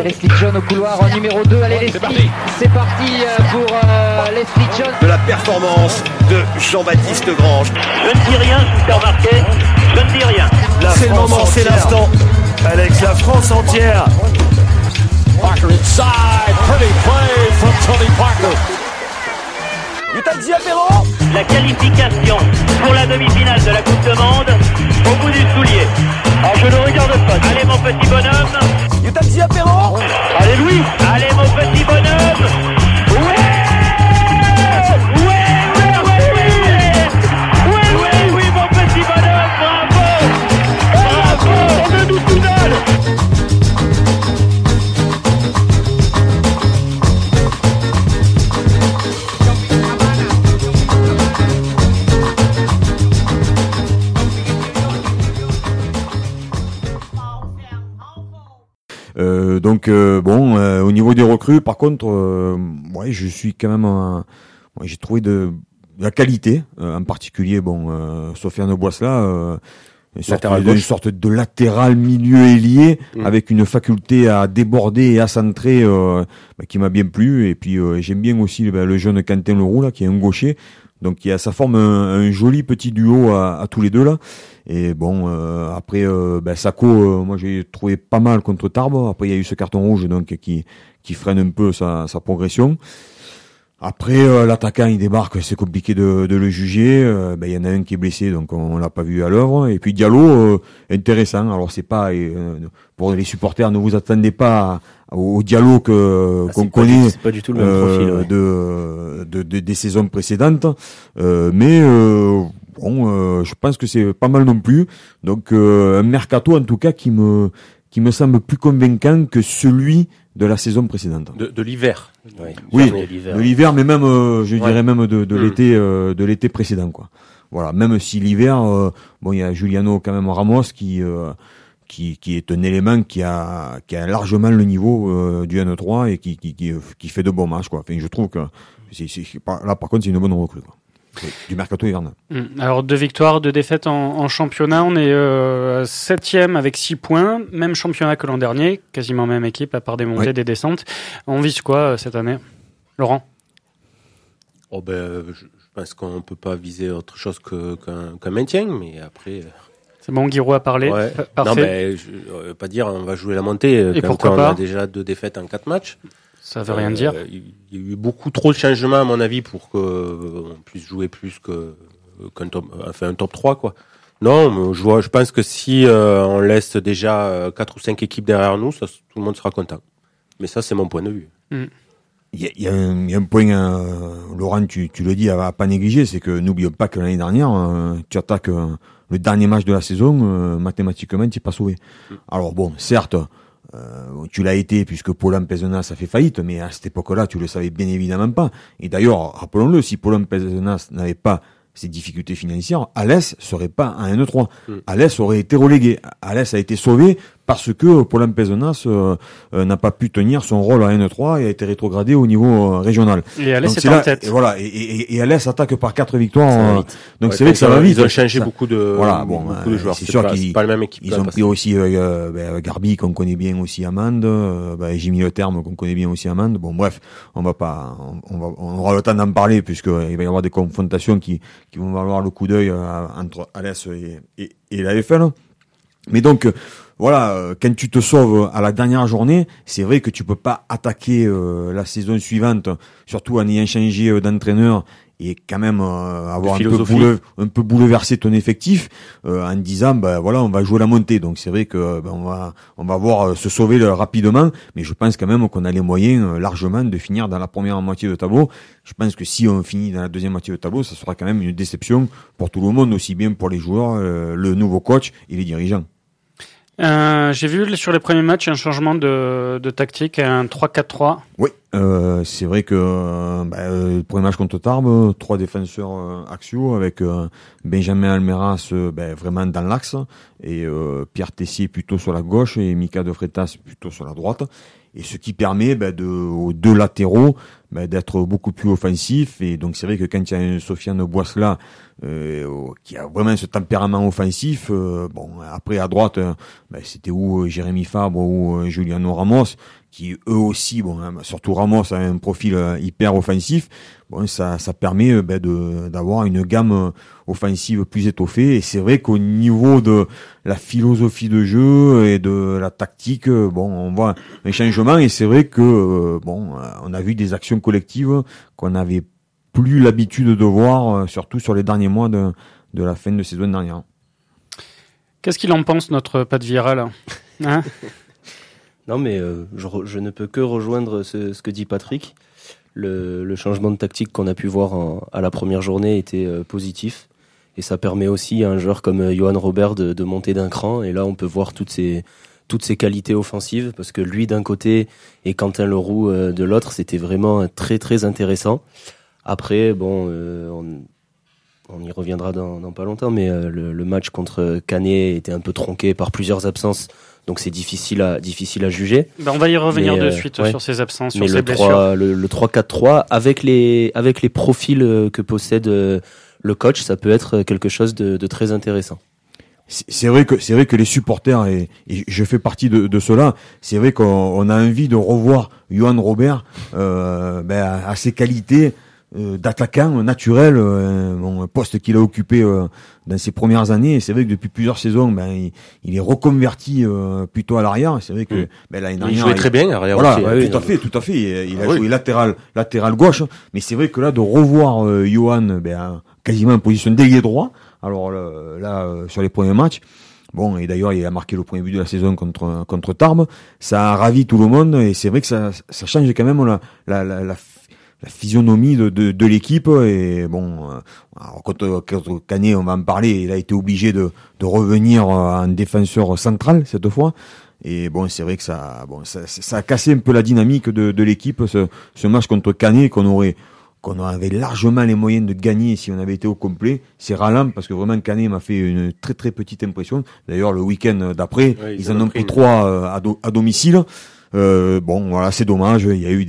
Leslie John au couloir numéro 2. Allez Leslie, c'est parti pour Leslie John. De la performance de Jean-Baptiste Grange. Je ne dis rien, je vous fais remarquer. Je ne dis rien. C'est le moment, c'est l'instant. Alex, la France entière. Parker inside, pretty play from Tony Parker. Utah Diapero. La qualification pour la demi-finale de la Coupe de Monde au bout du soulier. Alors je ne regarde pas. Allez mon petit bonhomme. Utah Diapero. Allez Louis. Allez mon petit bonhomme. Oui, mon petit bonhomme. Bravo. On est du finale. Au niveau des recrues, par contre, je suis quand même, j'ai trouvé de la qualité, en particulier, Sofiane Boisselat, une sorte de latéral milieu ailier avec une faculté à déborder et à centrer qui m'a bien plu. Et puis j'aime bien aussi le jeune Quentin Leroux là, qui est un gaucher. Donc ça forme un joli petit duo à tous les deux là. Et après Sako, moi j'ai trouvé pas mal contre Tarbes. Après il y a eu ce carton rouge donc qui freine un peu sa progression. Après l'attaquant il débarque, c'est compliqué de le juger. Il y en a un qui est blessé donc on l'a pas vu à l'œuvre. Et puis Diallo intéressant. Alors c'est pas pour les supporters, ne vous attendez pas au Diallo qu'on connaît. C'est pas du tout le même profil des saisons précédentes. Je pense que c'est pas mal non plus. Donc un mercato en tout cas qui me semble plus convaincant que celui de la saison précédente. De l'hiver. Oui, de l'hiver, mais même je dirais même de l'été précédent quoi. Voilà, même si l'hiver il y a Juliano quand même Ramos qui est un élément qui a largement le niveau du N3 et qui fait de bons matchs quoi. Enfin, je trouve que là par contre c'est une bonne recrue quoi. Du mercato hivernal. Alors 2 victoires, 2 défaites en championnat. On est 7e avec 6 points. Même championnat que l'an dernier. Quasiment même équipe à part des montées, des descentes. On vise quoi cette année, Laurent? Je pense qu'on peut pas viser autre chose qu'un maintien. Mais après... C'est bon, Guiraud a parlé. Ouais. Parfait. Je veux pas dire on va jouer la montée. Et pourquoi pas? On a déjà 2 défaites en 4 matchs. Ça veut rien dire. Il y a eu beaucoup trop de changements à mon avis pour qu'on puisse jouer plus qu'un top 3 quoi. Non, je pense que si on laisse déjà 4 ou 5 équipes derrière nous, tout le monde sera content. Mais ça c'est mon point de vue. Il y a un point, Laurent, tu le dis à pas négliger, c'est que n'oublions pas que l'année dernière, tu attaques le dernier match de la saison, mathématiquement tu n'es pas sauvé. Alors certes, tu l'as été puisque Paulin Pézenas a fait faillite, mais à cette époque-là, tu le savais bien évidemment pas. Et d'ailleurs, rappelons-le, si Paulin Pézenas n'avait pas ces difficultés financières, Alès serait pas en N3. Alès aurait été relégué. Alès a été sauvé parce que Paulin Pézenas n'a pas pu tenir son rôle à N3 et a été rétrogradé au niveau régional. Et Alès est en tête. Et voilà, et Alès attaque par 4 victoires. Donc c'est vrai que ça va vite. Ils ont changé beaucoup de joueurs. C'est sûr qu'ils pas la même équipe. Ils ont pris aussi Garbi qu'on connaît bien aussi à Mende, Jimmy Le Terme qu'on connaît bien aussi à Mende. Bon bref, on aura le temps d'en parler puisque il va y avoir des confrontations qui vont valoir le coup d'œil entre Alès et la FL. Mais donc quand tu te sauves à la dernière journée, c'est vrai que tu peux pas attaquer la saison suivante, surtout en ayant changé d'entraîneur et quand même avoir un peu bouleversé ton effectif en disant on va jouer la montée. Donc c'est vrai que on va voir se sauver rapidement, mais je pense quand même qu'on a les moyens largement de finir dans la première moitié de tableau. Je pense que si on finit dans la deuxième moitié de tableau, ça sera quand même une déception pour tout le monde, aussi bien pour les joueurs, le nouveau coach et les dirigeants. J'ai vu sur les premiers matchs un changement de tactique, un 3-4-3. Oui. c'est vrai que le premier match contre Tarbes, 3 défenseurs axiaux avec Benjamin Almeras vraiment dans l'axe et Pierre Tessier plutôt sur la gauche et Mika de Freitas plutôt sur la droite. Et ce qui permet aux 2 latéraux d'être beaucoup plus offensifs. Et donc c'est vrai que quand il y a un Sofiane Boisselat qui a vraiment ce tempérament offensif, après à droite, c'était ou Jérémy Fabre ou Juliano Ramos, qui eux aussi, surtout Ramos a un profil hyper offensif. Ça permet d'avoir une gamme offensive plus étoffée. Et c'est vrai qu'au niveau de la philosophie de jeu et de la tactique, on voit un changement. Et c'est vrai que on a vu des actions collectives qu'on n'avait plus l'habitude de voir, surtout sur les derniers mois de la fin de saison dernière. Qu'est-ce qu'il en pense, notre Pat Vieira, là, hein? Non, mais je ne peux que rejoindre ce que dit Patrick. Le changement de tactique qu'on a pu voir à la première journée était positif. Et ça permet aussi à un joueur comme Johan Robert de monter d'un cran. Et là, on peut voir toutes ses qualités offensives. Parce que lui, d'un côté, et Quentin Leroux de l'autre, c'était vraiment très, très intéressant. Après, on y reviendra dans pas longtemps. Mais le match contre Canet était un peu tronqué par plusieurs absences. Donc c'est difficile à juger. On va y revenir de suite sur ces absences, sur ces blessures. Le 3-4-3 avec les profils que possède le coach, ça peut être quelque chose de très intéressant. C'est vrai que les supporters et je fais partie de cela. C'est vrai qu'on a envie de revoir Johan Robert à ses qualités d'attaquant naturel, poste qu'il a occupé dans ses premières années. Et c'est vrai que depuis plusieurs saisons, il est reconverti plutôt à l'arrière. C'est vrai que l'année dernière, il jouait très bien à l'arrière. Voilà, tout à fait. Il a joué latéral gauche. Mais c'est vrai que là, de revoir Johan quasiment en position d'ailier droit. Alors là, sur les premiers matchs. Et d'ailleurs, il a marqué le premier but de la saison contre Tarbes. Ça a ravi tout le monde et c'est vrai que ça change quand même la physionomie de l'équipe. Et alors contre Canet, on va en parler, il a été obligé de revenir en défenseur central cette fois. Et c'est vrai que ça a cassé un peu la dynamique de l'équipe, ce match contre Canet qu'on avait largement les moyens de gagner si on avait été au complet. C'est ralent parce que vraiment Canet m'a fait une très très petite impression. D'ailleurs le week-end d'après, ils en ont pris 3 à domicile. C'est dommage. Il y a eu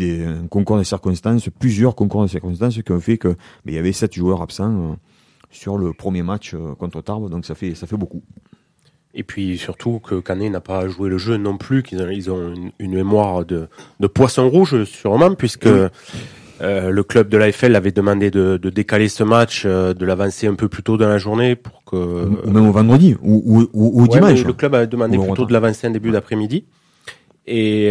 plusieurs concours de circonstances qui ont fait que il y avait 7 joueurs absents sur le premier match contre Tarbes, donc ça fait beaucoup. Et puis surtout que Canet n'a pas joué le jeu non plus, qu'ils ont une mémoire de poisson rouge sûrement, puisque le club de l'AFL avait demandé de décaler ce match, de l'avancer un peu plus tôt dans la journée pour que ou même au vendredi ou dimanche. Le club a demandé plutôt de l'avancer en début d'après-midi. Et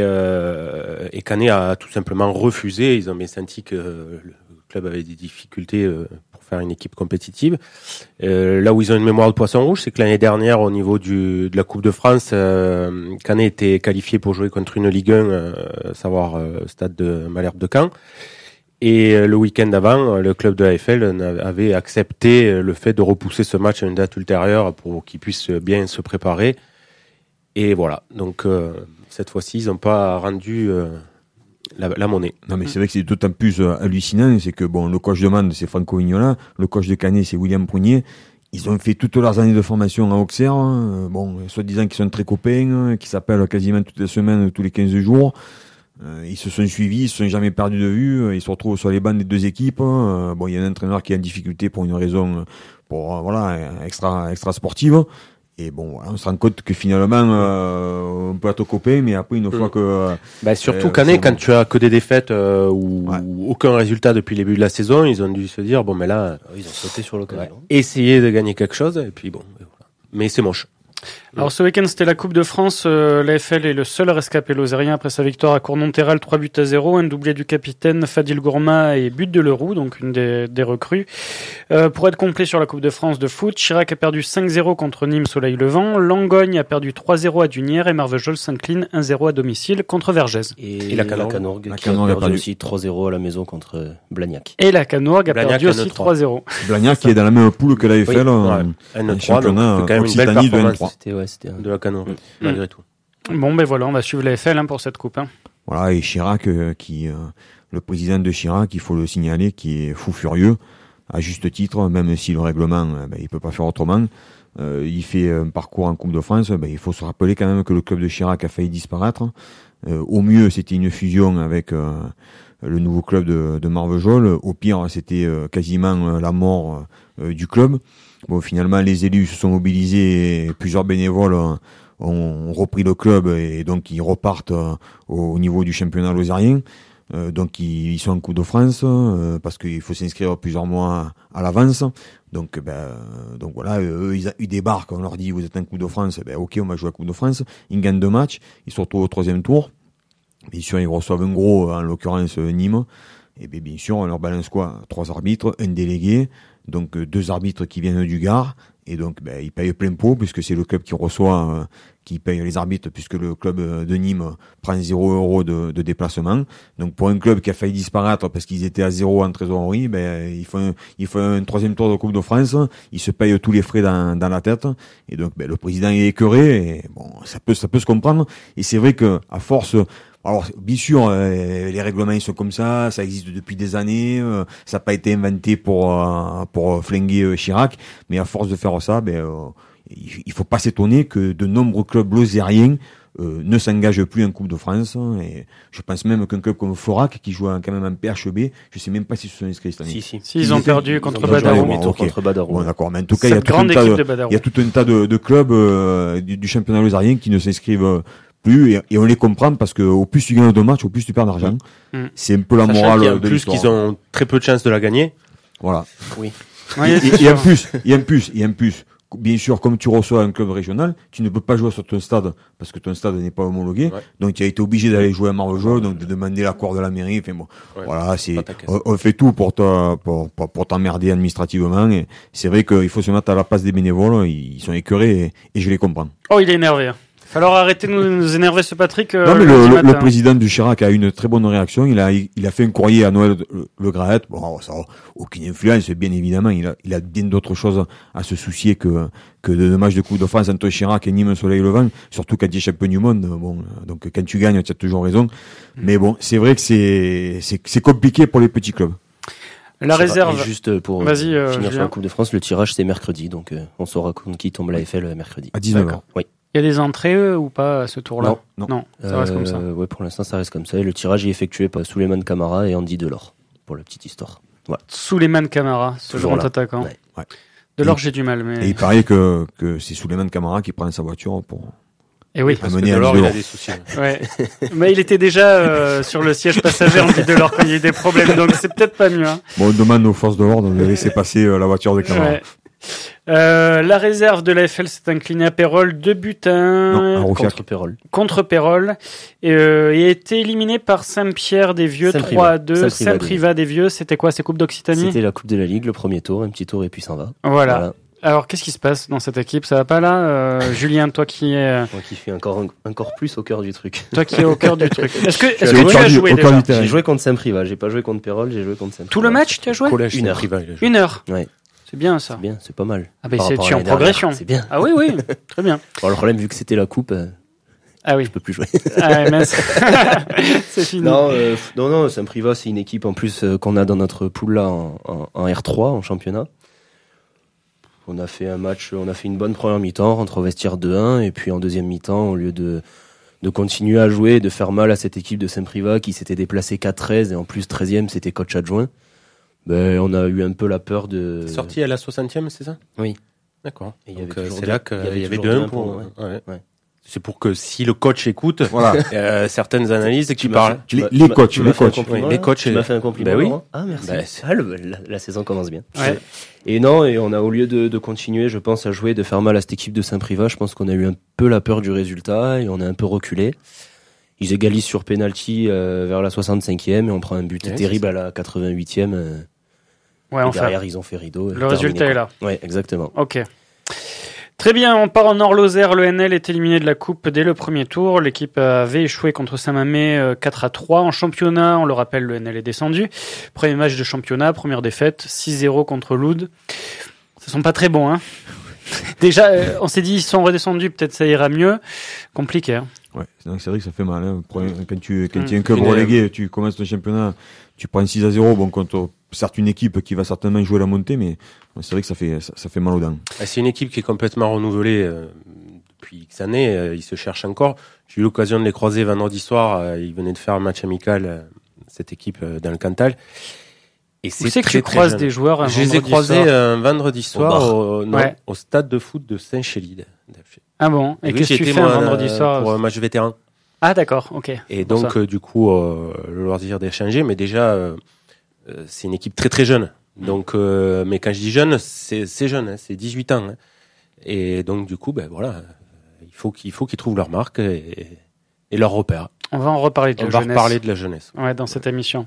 Canet a tout simplement refusé. Ils ont bien senti que le club avait des difficultés pour faire une équipe compétitive. Là où ils ont une mémoire de poisson rouge, c'est que l'année dernière, au niveau de la Coupe de France, Canet était qualifié pour jouer contre une Ligue 1, savoir Stade de Malherbe de Caen. Et le week-end avant, le club de l'AFL avait accepté le fait de repousser ce match à une date ultérieure pour qu'ils puissent bien se préparer. Et voilà, donc cette fois-ci, ils n'ont pas rendu la monnaie. Non, mais c'est vrai que c'est d'autant plus hallucinant, c'est que le coach de Mende, c'est Franco Vignola, le coach de Canet, c'est William Prunier. Ils ont fait toutes leurs années de formation à Auxerre, soi-disant qu'ils sont très copains, qui s'appellent quasiment toutes les semaines, tous les 15 jours. Ils se sont suivis, ils se sont jamais perdus de vue, ils se retrouvent sur les bancs des deux équipes. Il y a un entraîneur qui est en difficulté pour une raison extra sportive. Et on se rend compte que finalement on peut être copains, mais après une fois que surtout Canet, quand tu as que des défaites ou aucun résultat depuis le début de la saison, ils ont dû se dire là ils ont sauté sur l'occasion. Essayer de gagner quelque chose et puis mais c'est moche. Alors ce week-end c'était la Coupe de France, l'AFL est le seul rescapé lozérien après sa victoire à Cournonterral 3-0, un doublé du capitaine Fadil Gourma et but de Leroux, donc une des recrues. Pour être complet sur la Coupe de France de foot, Chirac a perdu 5-0 contre Nîmes Soleil Levant, Langogne a perdu 3-0 à Dunière et Marvejols s'incline 1-0 à domicile contre Vergès. Et la Canorgue qui a perdu aussi 3-0 à la maison contre Blagnac. Et la Canorgue a perdu aussi 3-0. Blagnac qui est dans la même poule que l'AFL en championnat Occitanie de N3. C'était de la Canorgue, malgré tout. Bon, voilà, on va suivre l'AFL pour cette coupe. Voilà, et Chirac, le président de Chirac, il faut le signaler, qui est fou furieux, à juste titre, même si le règlement, il peut pas faire autrement. Il fait un parcours en Coupe de France, il faut se rappeler quand même que le club de Chirac a failli disparaître. Au mieux, c'était une fusion avec le nouveau club de Marvejols. Au pire, c'était quasiment la mort du club. Bon, finalement, les élus se sont mobilisés et plusieurs bénévoles ont repris le club et donc ils repartent au niveau du championnat lozérien. Donc ils sont en Coupe de France parce qu'il faut s'inscrire plusieurs mois à l'avance. Donc voilà, eux ils débarquent, on leur dit vous êtes en Coupe de France, ok, on va jouer à Coupe de France. Ils gagnent 2 matchs, ils se retrouvent au 3e tour. Bien sûr, ils reçoivent un gros, en l'occurrence Nîmes. Et bien sûr, on leur balance quoi? 3 arbitres, un délégué, donc 2 arbitres qui viennent du Gard. Et donc, ils payent plein pot, puisque c'est le club qui reçoit, qui paye les arbitres, puisque le club de Nîmes prend 0 € de déplacement. Donc, pour un club qui a failli disparaître parce qu'ils étaient à 0 en trésorerie, il faut un 3e tour de Coupe de France. Ils se payent tous les frais dans la tête. Et donc, le président est écœuré. Et bon, ça peut se comprendre. Et c'est vrai que, à force, alors, bien sûr, les règlements ils sont comme ça existe depuis des années, ça n'a pas été inventé pour flinguer Chirac, mais à force de faire ça, il faut pas s'étonner que de nombreux clubs lozériens ne s'engagent plus en Coupe de France, et je pense même qu'un club comme Florac, qui joue quand même en PHB, je sais même pas s'ils se sont inscrits cette année. Si, ils ont perdu contre Badarou. Contre Badarou. Bon, d'accord, mais en tout cas, il y a tout un tas de clubs du championnat lozérien qui ne s'inscrivent plus, et on les comprend parce que au plus tu gagnes 2 matchs, au plus tu perds d'argent. C'est un peu la morale de l'histoire. En plus qu'ils ont très peu de chances de la gagner. Voilà. Oui. Et en plus, bien sûr, comme tu reçois un club régional, tu ne peux pas jouer sur ton stade parce que ton stade n'est pas homologué. Ouais. Donc tu as été obligé d'aller jouer à Marvejols, donc de demander l'accord de la mairie. Enfin bon, voilà, on fait tout pour t'emmerder administrativement. Et c'est vrai qu'il faut se mettre à la place des bénévoles. Ils sont écœurés et je les comprends. Oh, il est énervé. Alors arrêtez de nous énerver, ce Patrick. Non, mais le président du Chirac a eu une très bonne réaction. Il a fait un courrier à Noël Le Graët. Bon, ça n'a aucune influence, bien évidemment. Il a bien d'autres choses à se soucier que de matchs de Coupe de France entre Chirac et Nîmes Soleil Levant. Surtout quand tu es champion du monde. Bon, donc quand tu gagnes, tu as toujours raison. Mais bon, c'est vrai que c'est compliqué pour les petits clubs. La réserve. Et juste pour finir sur la Coupe de France, le tirage c'est mercredi. Donc on saura contre qui tombe l'AFL mercredi. À 19h. Oui. Il y a des entrées ou pas à ce tour-là? Non, ça reste comme ça. Ouais, pour l'instant ça reste comme ça. Et le tirage est effectué par Souleymane Camara et Andy Delors, pour la petite histoire. Voilà. Souleymane Camara, ce grand attaquant. Ouais. Delors, j'ai du mal, mais. Et il paraît que c'est Souleymane Camara qui prend sa voiture pour. Et oui. Parce que Delors, il a des soucis. Ouais. Mais il était déjà sur le siège passager Andy Delors quand il y a eu des problèmes, donc c'est peut-être pas mieux. Hein. Bon, on demande aux forces de l'ordre de laisser passer la voiture de Camara. Ouais. La réserve de l'AFL s'est inclinée à Pérol 2-1 contre Pérol et a été éliminée par Saint-Pierre-des-Vieux 3-2. Saint-Privat-des-Vieux, c'était quoi? C'est Coupe d'Occitanie? C'était la Coupe de la Ligue, le premier tour, un petit tour et puis s'en va. Voilà. Alors, qu'est-ce qui se passe dans cette équipe? Ça va pas là, Julien, toi qui es... Moi qui suis encore plus au cœur du truc. Toi qui es au cœur du truc. Est-ce que tu as joué déjà? J'ai joué contre Saint-Privat, j'ai pas joué contre Pérol, j'ai joué contre Saint-Privat. Tout le match, tu as joué? Collège 1 heure. Ouais. C'est bien ça. C'est bien, c'est pas mal. Ah ben tu es en progression. C'est bien. Ah oui, très bien. Bon, le problème, vu que c'était la coupe, je peux plus jouer. Ah ouais, c'est fini. Non, Saint-Privat, c'est une équipe en plus qu'on a dans notre pool là en R3 en championnat. On a fait une bonne première mi-temps, rentre au vestiaire 2-1, et puis en deuxième mi-temps, au lieu de continuer à jouer, de faire mal à cette équipe de Saint-Privat qui s'était déplacée 4-13 et en plus 13e, c'était coach adjoint. On a eu un peu la peur de... Sorti à la 60e, c'est ça? Oui. D'accord. Donc c'est là qu'il y avait 2-1 pour... Ouais. C'est pour que si le coach écoute, voilà, certaines analyses et que tu parles... Les coachs. Tu m'as fait un compliment. Ben oui. Ah, merci. La saison commence bien. Ouais. Et on a, au lieu de continuer, je pense, à jouer, de faire mal à cette équipe de Saint-Privat, je pense qu'on a eu un peu la peur du résultat et on a un peu reculé. Ils égalisent sur penalty vers la 65e et on prend un but terrible à la 88e. Et derrière, ils ont fait rideau. Le résultat est là. Ouais, exactement. Ok. Très bien, on part en Nord-Lozère. Le NL est éliminé de la Coupe dès le premier tour. L'équipe avait échoué contre Saint-Mamé 4-3. En championnat, on le rappelle, le NL est descendu. Premier match de championnat, première défaite, 6-0 contre Loud. Ce sont pas très bons, hein. Déjà, on s'est dit, ils sont redescendus, peut-être ça ira mieux. Compliqué, hein. Ouais, donc c'est vrai que ça fait mal. Hein. Quand tu es un club relégué, tu commences ton championnat, tu prends 6-0, bon, contre certes une équipe qui va certainement jouer la montée, mais c'est vrai que ça fait mal aux dents. C'est une équipe qui est complètement renouvelée depuis X années. Ils se cherchent encore. J'ai eu l'occasion de les croiser vendredi soir. Ils venaient de faire un match amical, cette équipe dans le Cantal. Et c'est que tu croises des joueurs. Je les ai croisés un vendredi soir au stade de foot de Saint-Chély. Ah bon? Et qu'est-ce que tu fais un vendredi soir? Pour un match vétéran. Ah d'accord, ok. Et donc du coup, le loisir d'échanger, mais déjà, c'est une équipe très très jeune. Donc, mais quand je dis jeune, c'est jeune, hein, c'est 18 ans. Hein. Et donc du coup, ben voilà, il faut qu'ils trouvent leur marque et leur repère. On va en reparler de la jeunesse. On va reparler de la jeunesse. Ouais, dans cette émission.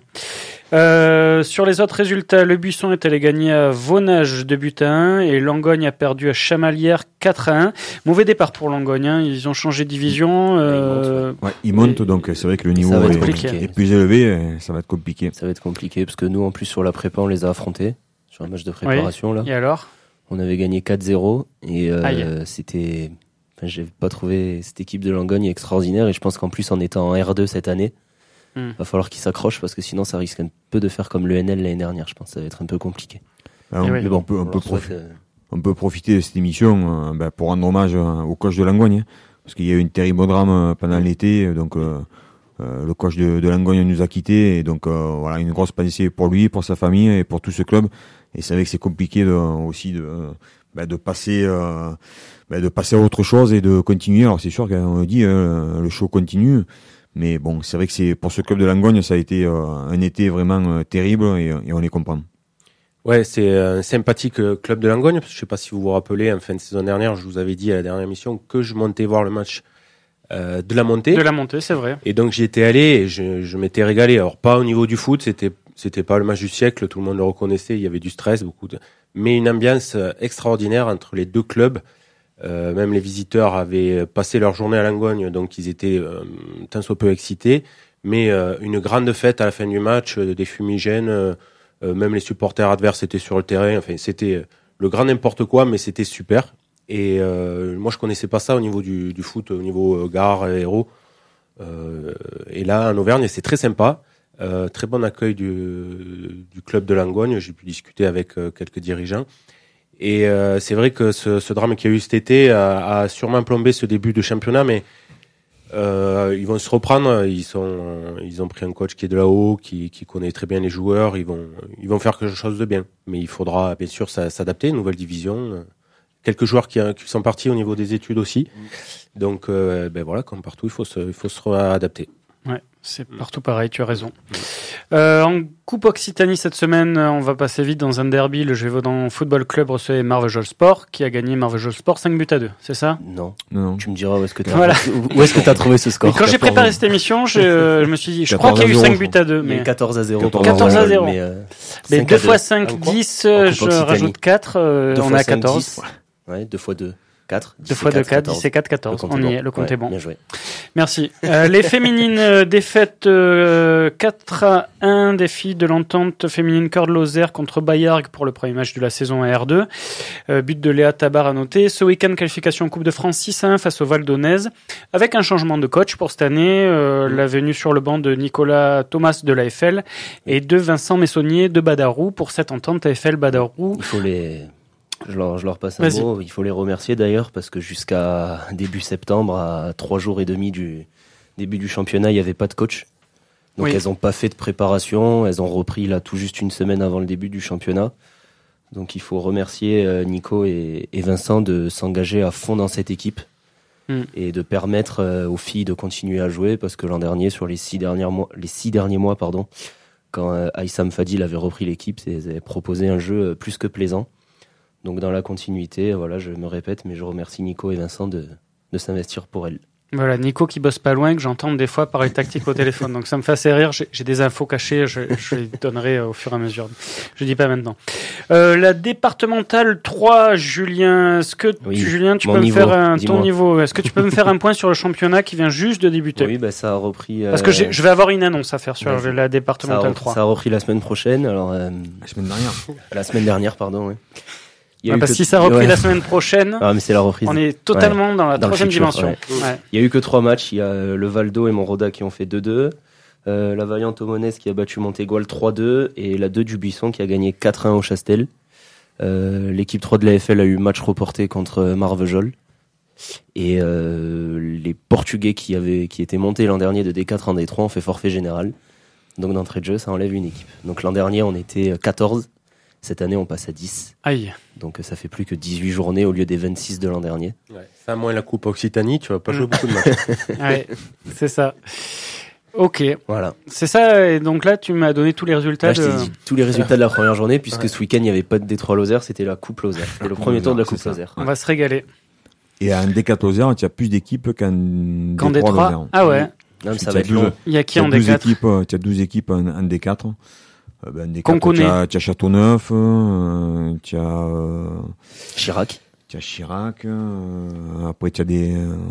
Sur les autres résultats, Le Buisson est allé gagner à Vaunage 2-1 et Langogne a perdu à Chamalières 4-1. Mauvais départ pour Langogne, hein. Ils ont changé de division. Ils montent, donc c'est vrai que le niveau est plus élevé, ça va être compliqué. Ça va être compliqué parce que nous, en plus, sur la prépa, on les a affrontés sur un match de préparation. Oui. Là. Et alors? On avait gagné 4-0 et c'était... Enfin, j'ai pas trouvé cette équipe de Langogne extraordinaire et je pense qu'en plus en étant en R2 cette année, va falloir qu'ils s'accrochent parce que sinon ça risque un peu de faire comme le NL l'année dernière. Je pense que ça va être un peu compliqué. Mais bon, on peut profiter de cette émission pour rendre hommage au coach de Langogne, parce qu'il y a eu une terrible drame pendant l'été, donc le coach de Langogne nous a quittés et donc voilà, une grosse pensée pour lui, pour sa famille et pour tout ce club. Et c'est vrai que c'est compliqué de passer à autre chose et de continuer. Alors c'est sûr qu'on le dit, le show continue, mais bon, c'est vrai que c'est pour ce club de Langogne, ça a été un été vraiment terrible et on les comprend. Ouais, c'est un sympathique club de Langogne. Je sais pas si vous vous rappelez, en fin de saison dernière, je vous avais dit à la dernière émission que je montais voir le match de la montée. De la montée, c'est vrai. Et donc j'y étais allé et je m'étais régalé. Alors pas au niveau du foot, c'était pas le match du siècle, tout le monde le reconnaissait, il y avait du stress, mais une ambiance extraordinaire entre les deux clubs. Même les visiteurs avaient passé leur journée à Langogne, donc ils étaient tant soit peu excités. Mais une grande fête à la fin du match, des fumigènes, même les supporters adverses étaient sur le terrain. Enfin, c'était le grand n'importe quoi, mais c'était super. Et moi, je connaissais pas ça au niveau du foot, au niveau gare, héros. Et là, en Auvergne, c'est très sympa. Très bon accueil du club de Langogne. J'ai pu discuter avec quelques dirigeants. Et c'est vrai que ce drame qu'il y a eu cet été a sûrement plombé ce début de championnat, mais ils vont se reprendre. Ils ont pris un coach qui est de là-haut, qui connaît très bien les joueurs. Ils vont faire quelque chose de bien. Mais il faudra bien sûr s'adapter. Nouvelle division. Quelques joueurs qui sont partis au niveau des études aussi. Donc voilà, comme partout, il faut se réadapter. Ouais, c'est partout pareil, tu as raison. En Coupe Occitanie cette semaine, on va passer vite dans un derby. Le Gévaudan Football Club recevait Marvejols Sport, qui a gagné Marvejols Sport 5-2, c'est ça? Non. Tu me diras où est-ce que tu as trouvé ce score. Et quand j'ai préparé cette émission, je me suis dit, je crois qu'il y a eu 5-2. Mais 14-0. 14-0. Mais 2 x 5, 10, je rajoute 4, on est à 14. Ouais, 2 x 2. 4. 2 x 2, 4, 10 et 4, 14. On y est, le compte est bon. Bien joué. Merci. Les féminines défaites 4-1 des filles de l'entente féminine Cœur de Lozère contre Bayargues pour le premier match de la saison à R2. But de Léa Tabar à noter. Ce week-end, qualification en Coupe de France 6-1 face au Val d'Aunaise. Avec un changement de coach pour cette année, la venue sur le banc de Nicolas Thomas de l'AFL et de Vincent Messonnier de Badarou pour cette entente AFL Badarou. Je leur passe un mot. Il faut les remercier d'ailleurs parce que jusqu'à début septembre, à 3 jours et demi du début du championnat, il n'y avait pas de coach. Donc elles n'ont pas fait de préparation. Elles ont repris là tout juste une semaine avant le début du championnat. Donc il faut remercier Nico et Vincent de s'engager à fond dans cette équipe et de permettre aux filles de continuer à jouer parce que l'an dernier, sur les 6 derniers mois, quand Aïssam Fadil avait repris l'équipe, elles avaient proposé un jeu plus que plaisant. Donc dans la continuité, voilà, je me répète, mais je remercie Nico et Vincent de s'investir pour elles. Voilà, Nico qui bosse pas loin, que j'entends des fois parler tactique au téléphone. Donc ça me fait assez rire, j'ai des infos cachées, je les donnerai au fur et à mesure. Je dis pas maintenant. La départementale 3, Julien, Julien, tu peux me faire ton niveau. Est-ce que tu peux me faire un point sur le championnat qui vient juste de débuter? Oui, ça a repris. Parce que je vais avoir une annonce à faire sur la départementale 3. Ça a repris la semaine prochaine. Alors la semaine dernière, pardon. Oui. Si ça a repris la semaine prochaine, mais c'est la reprise. On est totalement dans la troisième dimension. Ouais. Il y a eu que 3 matchs. Il y a le Valdo et Montroda qui ont fait 2-2. La Vaillante Aumonès qui a battu Montégoal 3-2 et la 2 du Buisson qui a gagné 4-1 au Chastel. L'équipe 3 de l'AFL a eu match reporté contre Marvejols. Et les Portugais qui étaient montés l'an dernier de D4 en D3 ont fait forfait général. Donc d'entrée de jeu, ça enlève une équipe. Donc l'an dernier, on était 14. Cette année, on passe à 10. Aïe. Donc ça fait plus que 18 journées au lieu des 26 de l'an dernier. Ouais. Ça, moins la Coupe Occitanie, tu vas pas jouer beaucoup de matchs. Ouais, c'est ça. Ok. Voilà. C'est ça, et donc là, tu m'as donné tous les résultats. Là, je t'ai dit tous les résultats de la première journée, puisque ce week-end, il n'y avait pas de D3-Lozère, c'était la Coupe Lozère. C'était le premier tour de la Coupe Lozère. On va se régaler. Et à un D4 Lozère, il y a plus d'équipes qu'un D3 Lozère. Ah ouais. Non, mais ça va être long. Il y a qui en D4? Tu as 12 équipes en D4. Qu'on connaît. Tu as Châteauneuf, tu as Chirac. Tu as Chirac, après tu as des...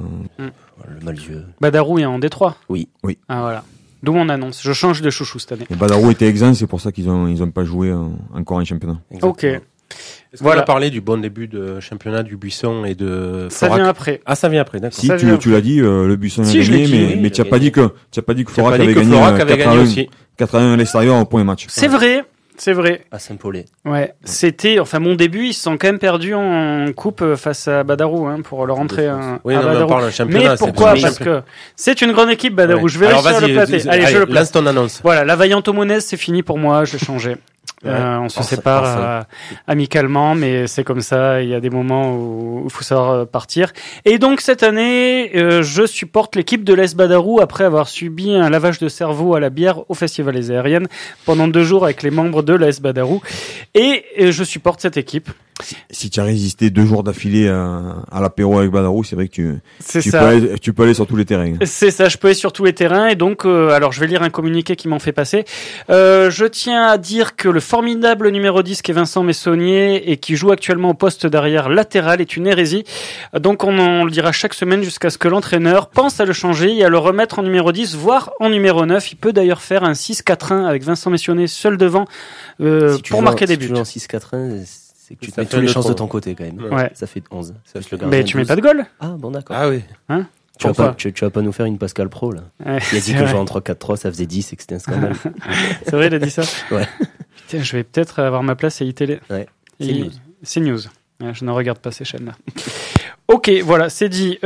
Le Malzieu. Badarou est en D3. Oui. Ah voilà. D'où mon annonce. Je change de chouchou cette année. Et Badarou était exempt, c'est pour ça qu'ils ont pas joué encore en championnat. Exactement. Ok. Est-ce qu'on a parlé du bon début de championnat du Buisson et de Ça Forac? vient après. Ah, ça vient après, d'accord. Si, tu l'as dit, le Buisson a gagné, mais tu n'as pas dit que Forac avait gagné aussi. 4-1 à l'extérieur au premier match. C'est vrai. C'est vrai. À Saint-Paulé. Ouais. C'était, mon début, ils se sont quand même perdus en coupe face à Badarou, pour leur entrée à Badarou. Mais pourquoi? Parce que c'est une grande équipe, Badarou. Ouais. Je vais réussir le placer. Allez, je le place. Lance ton annonce. Voilà. La Vaillante Aumonès, c'est fini pour moi. Je vais changer. On se sépare amicalement, mais c'est comme ça. Il y a des moments où il faut savoir partir. Et donc cette année, je supporte l'équipe de l'Est Badarou après avoir subi un lavage de cerveau à la bière au Festival des Aériennes pendant 2 jours avec les membres de l'Est Badarou. Et je supporte cette équipe. Si tu as résisté 2 jours d'affilée à l'apéro avec Badarou, c'est vrai que tu peux aller sur tous les terrains. C'est ça, je peux aller sur tous les terrains. Et donc, alors je vais lire un communiqué qui m'en fait passer. Je tiens à dire que le formidable numéro 10 qui est Vincent Messonnier et qui joue actuellement au poste d'arrière latéral est une hérésie. Donc on le dira chaque semaine jusqu'à ce que l'entraîneur pense à le changer et à le remettre en numéro 10, voire en numéro 9. Il peut d'ailleurs faire un 6-4-1 avec Vincent Messonnier seul devant pour marquer des buts. Si tu joues en 6-4-1, c'est que tu te mets toutes les chances de ton côté quand même. Ouais. Ça fait 11. Mais tu mets pas de goal? Ah bon, d'accord. Ah oui. Hein? Tu vas pas nous faire une Pascal Pro là. Ouais, il a dit que jouer en 3-4-3 ça faisait 10 et que c'était un scandale. C'est vrai, il a dit ça? Ouais. Putain, je vais peut-être avoir ma place à iTélé. Ouais. C'est news. Ouais, je ne regarde pas ces chaînes-là. Ok, voilà, c'est dit.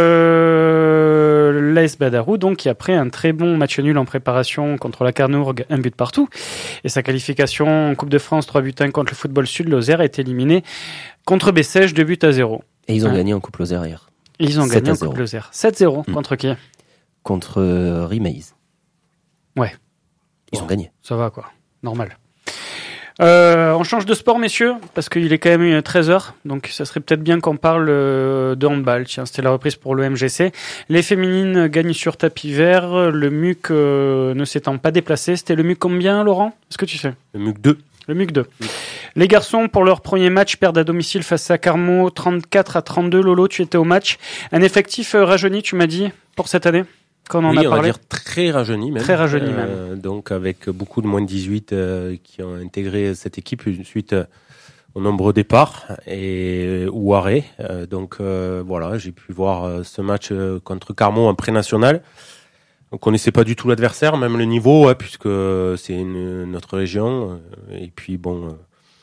L'AS Badarou, donc, qui après un très bon match nul en préparation contre la Carnourgue, 1 but partout, et sa qualification en Coupe de France 3-1 contre le Football Sud, Lozère est éliminé contre Bessèges 2-0. Et ils ont gagné en Coupe Lozère hier. Ils ont gagné en Coupe Lozère. 7-0 contre qui? Contre Rimaise. Ouais. Ils ont gagné. Ça va, quoi. Normal. On change de sport, messieurs, parce qu'il est quand même 13h, donc ça serait peut-être bien qu'on parle de handball. Tiens, c'était la reprise pour le MGC. Les féminines gagnent sur tapis vert, le MUC ne s'étant pas déplacé. C'était le MUC combien, Laurent? Est-ce que tu sais? Le MUC 2. Le MUC 2. Les garçons, pour leur premier match, perdent à domicile face à Carmaux, 34-32. Lolo, tu étais au match. Un effectif rajeuni, tu m'as dit, pour cette année? Quand on a parlé. On va dire très rajeuni même. Très rajeuni même. Donc avec beaucoup de moins de 18 qui ont intégré cette équipe suite au nombreux départs ou arrêts. Donc voilà, j'ai pu voir ce match contre Carmaux en pré-national. On connaissait pas du tout l'adversaire, même le niveau, puisque c'est notre région. Et puis bon.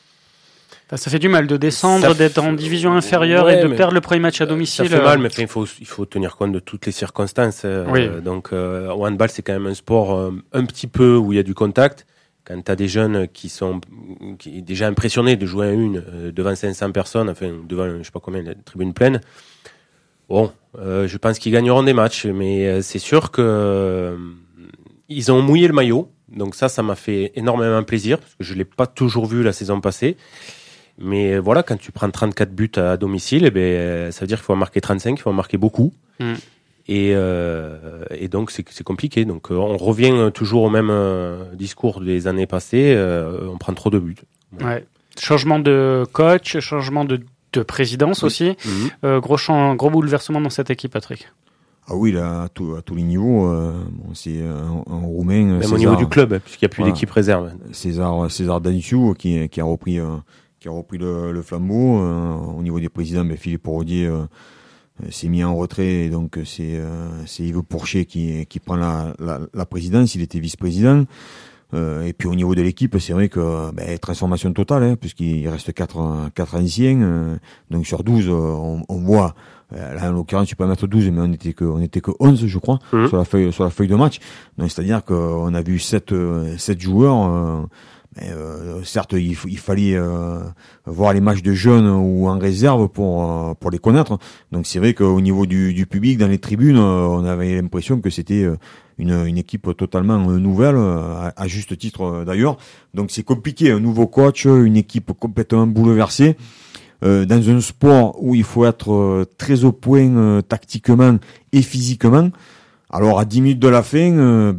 Ça fait du mal de descendre, d'être en division inférieure et de perdre le premier match à domicile. Ça fait mal, mais il faut tenir compte de toutes les circonstances. Oui. Donc, au handball, c'est quand même un sport un petit peu où il y a du contact. Quand tu as des jeunes qui sont déjà impressionnés de jouer à devant 500 personnes, enfin devant je sais pas combien, la tribune pleine. Bon, je pense qu'ils gagneront des matchs, mais c'est sûr que ils ont mouillé le maillot. Donc ça m'a fait énormément plaisir parce que je l'ai pas toujours vu la saison passée. Mais voilà, quand tu prends 34 buts à domicile, ça veut dire qu'il faut en marquer 35, il faut en marquer beaucoup. Et donc, c'est compliqué. Donc, on revient toujours au même discours des années passées. On prend trop de buts. Ouais. Changement de coach, changement de présidence aussi. Gros bouleversement dans cette équipe, Patrick. Ah oui, là, à tous les niveaux. C'est un Roumain. Même César, au niveau du club, puisqu'il n'y a plus d'équipe réserve. César Daniciu qui a repris a repris le flambeau. Au niveau des présidents, Philippe Rodier s'est mis en retrait, et donc c'est Yves Pourchet qui prend la présidence. Il était vice-président. Et puis au niveau de l'équipe, c'est vrai que transformation totale, puisqu'il reste 4 anciens. Donc sur 12, on voit. Là, en l'occurrence, tu peux mettre 12, mais on était que 11, je crois, sur la feuille de match. Donc, c'est-à-dire qu'on a vu 7 joueurs, certes, il fallait, voir les matchs de jeunes ou en réserve pour les connaître. Donc, c'est vrai qu'au niveau du public, dans les tribunes, on avait l'impression que c'était une équipe totalement nouvelle, à juste titre d'ailleurs. Donc, c'est compliqué, un nouveau coach, une équipe complètement bouleversée. Dans un sport où il faut être très au point tactiquement et physiquement. Alors à 10 minutes de la fin,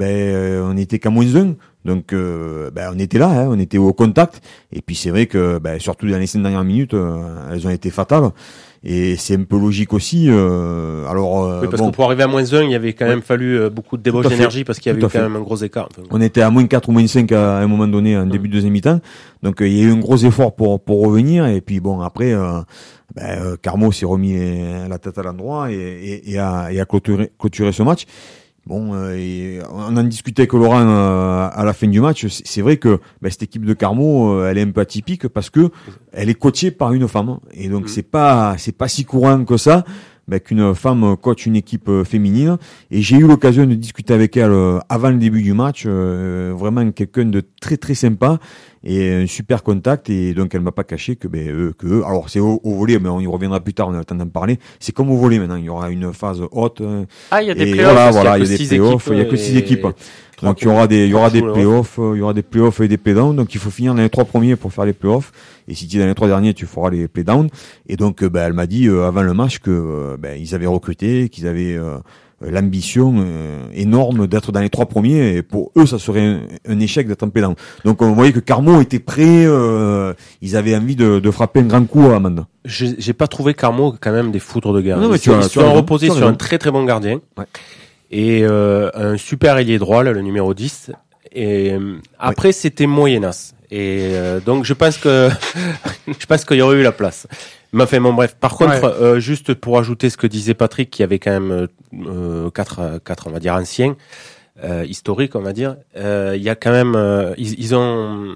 on était qu'à -1, donc on était là, on était au contact. Et puis c'est vrai que surtout dans les 5 dernières minutes, elles ont été fatales. Et c'est un peu logique aussi. Oui, parce que pour arriver à -1, il y avait quand même fallu beaucoup de débauche d'énergie, parce qu'il y avait eu quand même un gros écart. On était à -4 ou -5 à un moment donné, en début de deuxième mi-temps. Donc il y a eu un gros effort pour revenir. Et puis bon, après, Carmo s'est remis la tête à l'endroit et a clôturé ce match. Bon, on en discutait avec Laurent à la fin du match. C'est vrai que cette équipe de Carmo, elle est un peu atypique parce que elle est coachée par une femme, et donc c'est pas si courant que ça qu'une femme coach une équipe féminine. Et j'ai eu l'occasion de discuter avec elle avant le début du match. Vraiment quelqu'un de très très sympa et un super contact. Et donc elle m'a pas caché que eux, alors c'est au volley, mais on y reviendra plus tard, on a le temps d'en parler. C'est comme au volley maintenant, il y aura une phase haute. Ah, il y a des playoffs. Voilà, il y a des playoffs, il y a que 6 équipes. Donc il y aura des playoffs et des playdowns. Donc il faut finir dans les 3 premiers pour faire les playoffs. Et si tu es dans les 3 derniers, tu feras les playdowns. Et donc elle m'a dit avant le match que ils avaient recruté, qu'ils avaient l'ambition énorme d'être dans les 3 premiers, et pour eux ça serait un échec d'être en playdown. Donc on voyait que Carmo était prêt, ils avaient envie de frapper un grand coup à Amanda. J'ai pas trouvé Carmo quand même des foudres de guerre. Non, mais ils sont reposés sur un très très bon gardien. Ouais. Et un super ailier droit, là, le numéro 10. Et après c'était moyennasse. Et donc je pense qu'il y aurait eu la place. Mais enfin bon, bref. Par contre, juste pour ajouter ce que disait Patrick, qui avait quand même 4 on va dire anciens, historiques, on va dire. Il y a quand même ils ont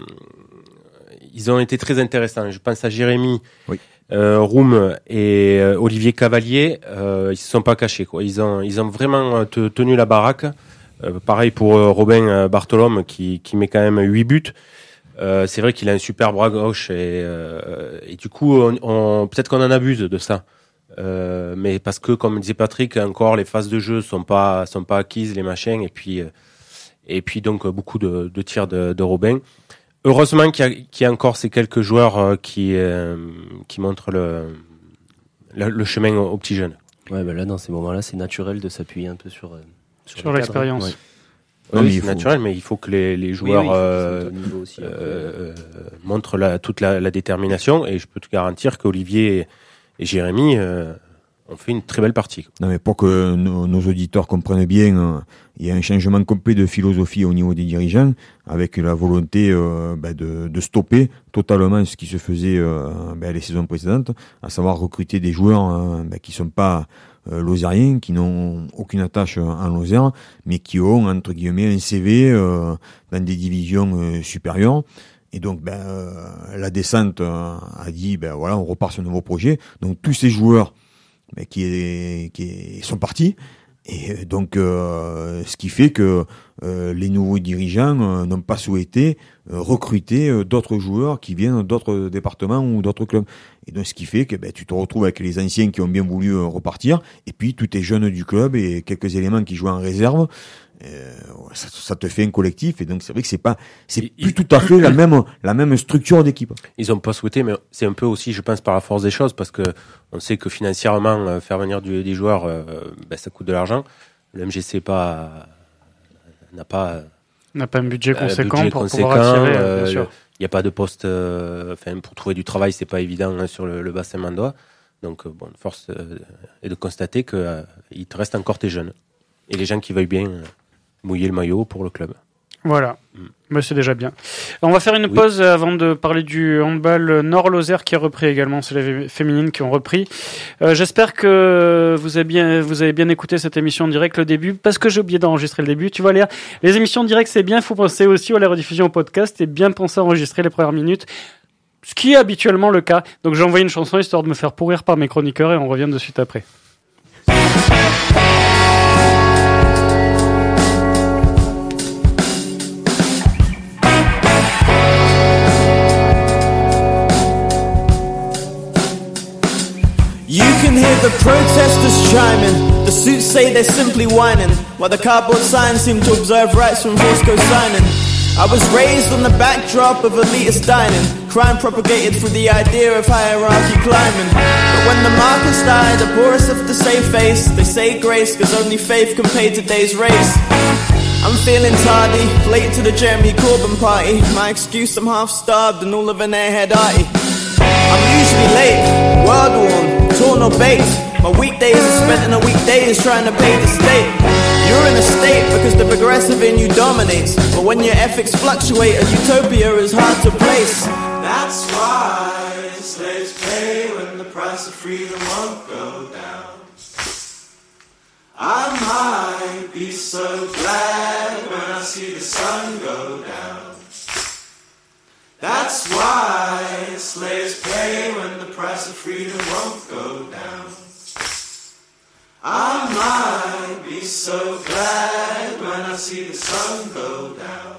été très intéressants. Je pense à Jérémy, Roum et Olivier Cavalier. Ils se sont pas cachés, quoi. Ils ont vraiment tenu la baraque. Pareil pour Robin Bartholome qui met quand même 8 buts. C'est vrai qu'il a un super bras gauche et du coup peut-être qu'on en abuse de ça, mais parce que comme disait Patrick, encore les phases de jeu sont pas acquises, les machins, et puis donc beaucoup de tirs de Robin. Heureusement qu'il y a encore ces quelques joueurs qui montrent le chemin aux petits jeunes. Ouais, là dans ces moments-là, c'est naturel de s'appuyer un peu sur l'expérience. Ouais. Oui, c'est naturel, mais il faut que les joueurs montrent toute la détermination, et je peux te garantir qu'Olivier et Jérémy ont fait une très belle partie. Non, mais pour que nos auditeurs comprennent bien, il y a un changement complet de philosophie au niveau des dirigeants, avec la volonté de stopper totalement ce qui se faisait les saisons précédentes, à savoir recruter des joueurs qui sont pas lozériens, qui n'ont aucune attache en Lozère, mais qui ont entre guillemets un CV dans des divisions supérieures. Et donc la descente a dit on repart sur un nouveau projet. Donc tous ces joueurs qui sont partis. Et donc, ce qui fait que les nouveaux dirigeants n'ont pas souhaité recruter d'autres joueurs qui viennent d'autres départements ou d'autres clubs. Et donc, ce qui fait que tu te retrouves avec les anciens qui ont bien voulu repartir, et puis tous tes jeunes du club et quelques éléments qui jouent en réserve. Ça te fait un collectif, et donc c'est vrai que c'est plus tout à fait la même structure d'équipe. Ils ont pas souhaité, mais c'est un peu aussi, je pense, par la force des choses, parce que on sait que financièrement faire venir des joueurs, ça coûte de l'argent. Le MGC n'a pas un budget conséquent pour pouvoir attirer. Bien sûr. Il n'y a pas de poste, pour trouver du travail, c'est pas évident sur le bassin mandois. Donc force est de constater que il te reste encore tes jeunes et les gens qui veulent bien mouiller le maillot pour le club. Voilà. Mais c'est déjà bien. On va faire une pause avant de parler du handball Nord-Lozère qui a repris également. C'est les féminines qui ont repris. J'espère que vous avez bien écouté cette émission en direct, le début, parce que j'ai oublié d'enregistrer le début. Tu vois, Léa, les émissions en direct, c'est bien. Il faut penser aussi à la rediffusion au podcast et bien penser à enregistrer les premières minutes. Ce qui est habituellement le cas. Donc j'ai envoyé une chanson histoire de me faire pourrir par mes chroniqueurs et on revient de suite après. You can hear the protesters chiming. The suits say they're simply whining, while the cardboard signs seem to observe rights from Vorsco signing. I was raised on the backdrop of elitist dining, crime propagated through the idea of hierarchy climbing. But when the markets die, the poorest have to save face. They say grace, cause only faith can pay today's race. I'm feeling tardy, late to the Jeremy Corbyn party. My excuse, I'm half starved and all of an airhead arty. I'm usually late, world-worn, torn or baked. My weekdays are spent in a weekdays trying to pay the state. You're in a state because the progressive in you dominates. But when your ethics fluctuate, a utopia is hard to place. That's why slaves pay when the price of freedom won't go down. I might be so glad when I see the sun go down. That's why slaves pay when the price of freedom won't go down. I might be so glad when I see the sun go down.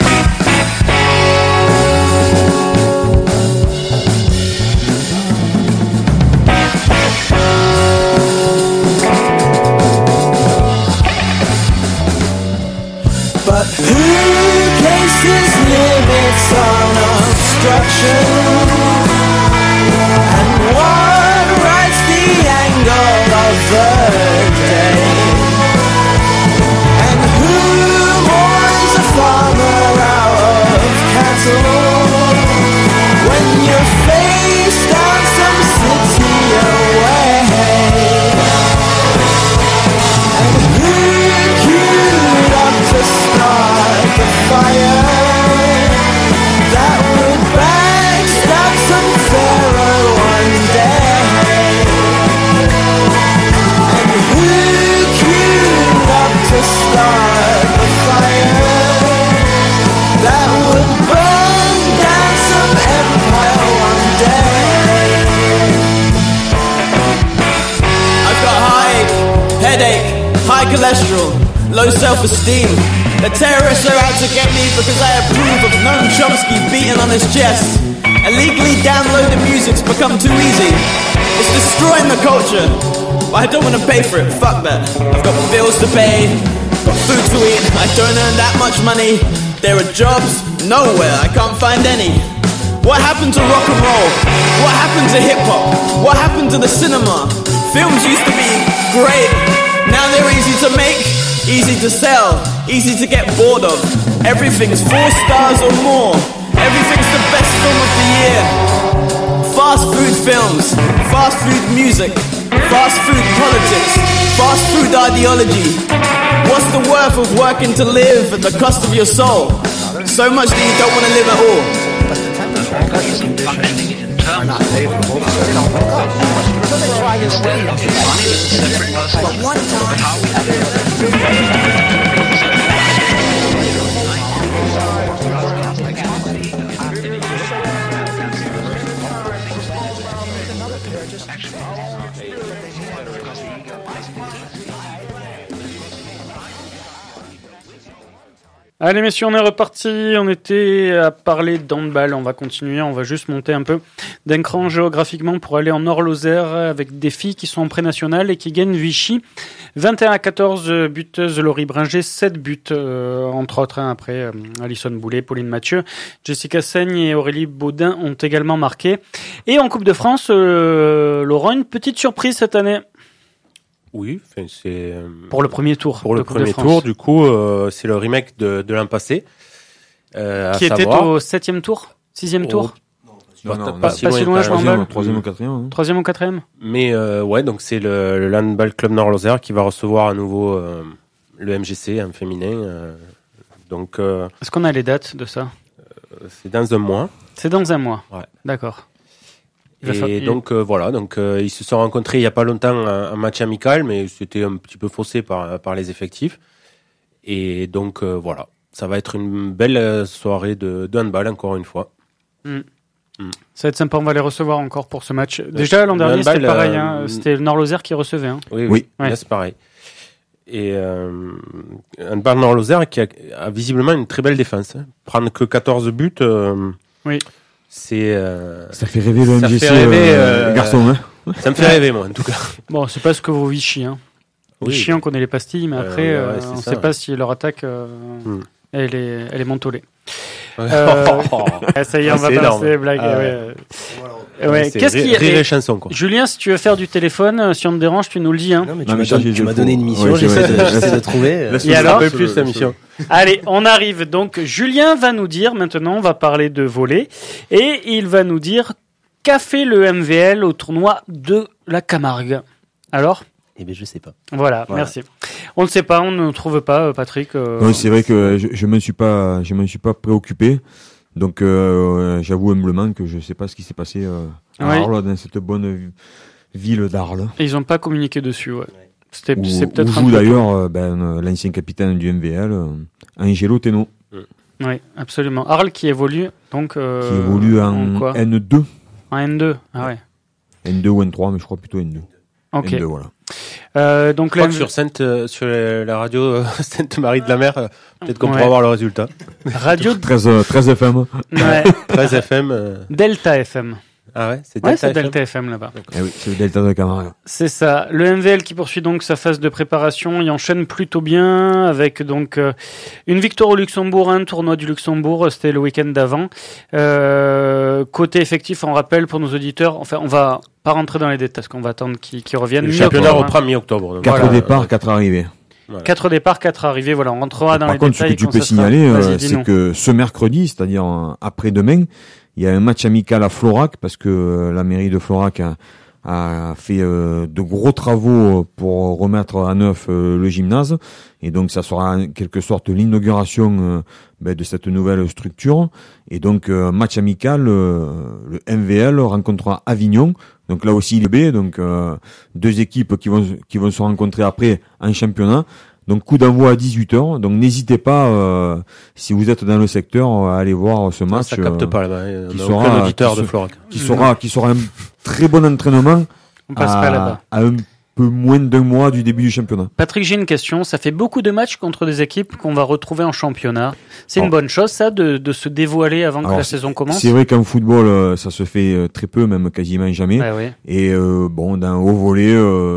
But who places limits on obstruction? And what writes the angle of the day? And who mourns a farmer out of cattle when you're faced down some city away? And who queued up to start the fire that would backstab some pharaoh one day? And who queued up to start the fire that would burn down some empire one day? I've got headache, high cholesterol, low self-esteem. The terrorists are out to get me because I approve of Noam Chomsky beating on his chest. Illegally downloading music's become too easy. It's destroying the culture. But I don't want to pay for it, fuck that. I've got bills to pay, got food to eat, I don't earn that much money. There are jobs nowhere, I can't find any. What happened to rock and roll? What happened to hip-hop? What happened to the cinema? Films used to be great. Now they're easy to make, easy to sell, easy to get bored of. Everything's 4 stars or more. Everything's the best film of the year. Fast food films, fast food music, fast food politics, fast food ideology. What's the worth of working to live at the cost of your soul? So much that you don't want to live at all. Are not favorable. They don't hook up. But one time, Allez messieurs, on est reparti, on était à parler d'handball, on va continuer, on va juste monter un peu d'un cran géographiquement pour aller en Nord-Lozère avec des filles qui sont en pré-national et qui gagnent Vichy. 21-14 buteuses Laurie Bringer, 7 buts entre autres, après Alison Boulet, Pauline Mathieu, Jessica Seigne et Aurélie Baudin ont également marqué. Et en Coupe de France, Laurent, une petite surprise cette année. Oui, c'est pour le premier tour. Pour le premier tour, du coup, c'est le remake de l'an passé. Qui était au 7e tour, 6e tour. Non, pas si loin, je m'en bats. 3e ou 4e. 3e ou 4e. Mais ouais, donc c'est le Handball Club Nord-Lozère qui va recevoir à nouveau le MGC, un féminin, Donc, est-ce qu'on a les dates de ça? C'est dans un mois. C'est dans un mois. Ouais. D'accord. Et donc voilà, ils se sont rencontrés il y a pas longtemps un match amical, mais c'était un petit peu faussé par les effectifs. Et donc voilà, ça va être une belle soirée de handball encore une fois. Ça va être sympa, on va les recevoir encore pour ce match. Déjà l'an dernier c'était pareil, c'était le Nord-Lozère qui recevait. Hein. Oui. Là c'est pareil. Et handball Nord-Lozère qui a visiblement une très belle défense. Hein. Prendre que 14 buts. Oui. C'est ça fait rêver le MGC, les garçons. Ça me fait rêver moi en tout cas. Bon, c'est pas ce que vaut Vichy. Hein. Vichy, on connaît les pastilles, mais après, on ne sait pas si leur attaque, elle est mentholée. Ça y est, on va passer les blagues. Qu'est-ce qui rire et chanson, quoi. Julien, si tu veux faire du téléphone, si on te dérange, tu nous le dis. Hein. Non, mais tu m'as donné une mission, j'essaie de trouver. Et alors, plus la mission. Allez, on arrive. Donc, Julien va nous dire, maintenant, on va parler de volley, et il va nous dire qu'a fait le MVL au tournoi de la Camargue. Alors? Eh bien, je sais pas. Voilà, merci. On ne sait pas, on ne trouve pas, Patrick. Non, c'est vrai que je m'en suis pas préoccupé. Donc, j'avoue humblement que je sais pas ce qui s'est passé à Arles, dans cette bonne ville d'Arles. Et ils ont pas communiqué dessus, ouais. C'est peut-être où joue d'ailleurs l'ancien capitaine du MVL, Angelo Teno. Oui, absolument. Arles qui évolue donc. Qui évolue en quoi N2. En N2, ah ouais. N2 ou N3, mais je crois plutôt N2. Ok. N2, voilà. Donc je crois que sur la radio Sainte-Marie de la Mer, peut-être qu'on pourra avoir le résultat. Radio 13 FM. Ouais. 13 FM. Delta FM. Ah ouais, c'est Delta FM là-bas. Eh oui, c'est le Delta de Camargue. C'est ça. Le MVL qui poursuit donc sa phase de préparation, il enchaîne plutôt bien avec donc une victoire au Luxembourg, un tournoi du Luxembourg, c'était le week-end d'avant. Côté effectif, on rappelle pour nos auditeurs, enfin on va pas rentrer dans les détails parce qu'on va attendre qu'ils reviennent. Le championnat reprend mi-octobre. 4 départs, 4 arrivées. Voilà. 4 départs, 4 arrivées, voilà, on rentrera dans les détails. Par contre, ce que tu peux signaler, c'est que ce mercredi, c'est-à-dire après-demain, il y a un match amical à Florac, parce que la mairie de Florac a fait de gros travaux pour remettre à neuf le gymnase, et donc ça sera en quelque sorte l'inauguration de cette nouvelle structure. Et donc match amical, le MVL rencontrera Avignon, donc là aussi le B, donc deux équipes qui vont se rencontrer après en championnat. Donc coup d'envoi à 18h, donc n'hésitez pas si vous êtes dans le secteur à aller voir ce match. Ça capte pas là-bas, on a aucun auditeur de Florac. Qui sera un très bon entraînement. On passe pas là-bas. À un peu moins d'un mois du début du championnat. Patrick, j'ai une question. Ça fait beaucoup de matchs contre des équipes qu'on va retrouver en championnat. C'est une bonne chose, ça, de se dévoiler avant que la saison commence? C'est vrai qu'en football, ça se fait très peu, même quasiment jamais. Ah oui. Et dans au volley,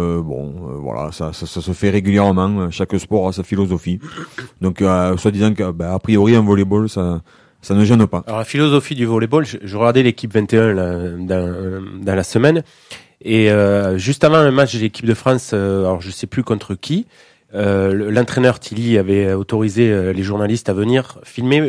voilà, ça se fait régulièrement. Chaque sport a sa philosophie. Donc, soit disant que, a priori, en volleyball, ça ne gêne pas. Alors, la philosophie du volleyball, je regardais l'équipe 21 là, dans la semaine. Et juste avant un match de l'équipe de France, alors je sais plus contre qui, l'entraîneur Tilly avait autorisé les journalistes à venir filmer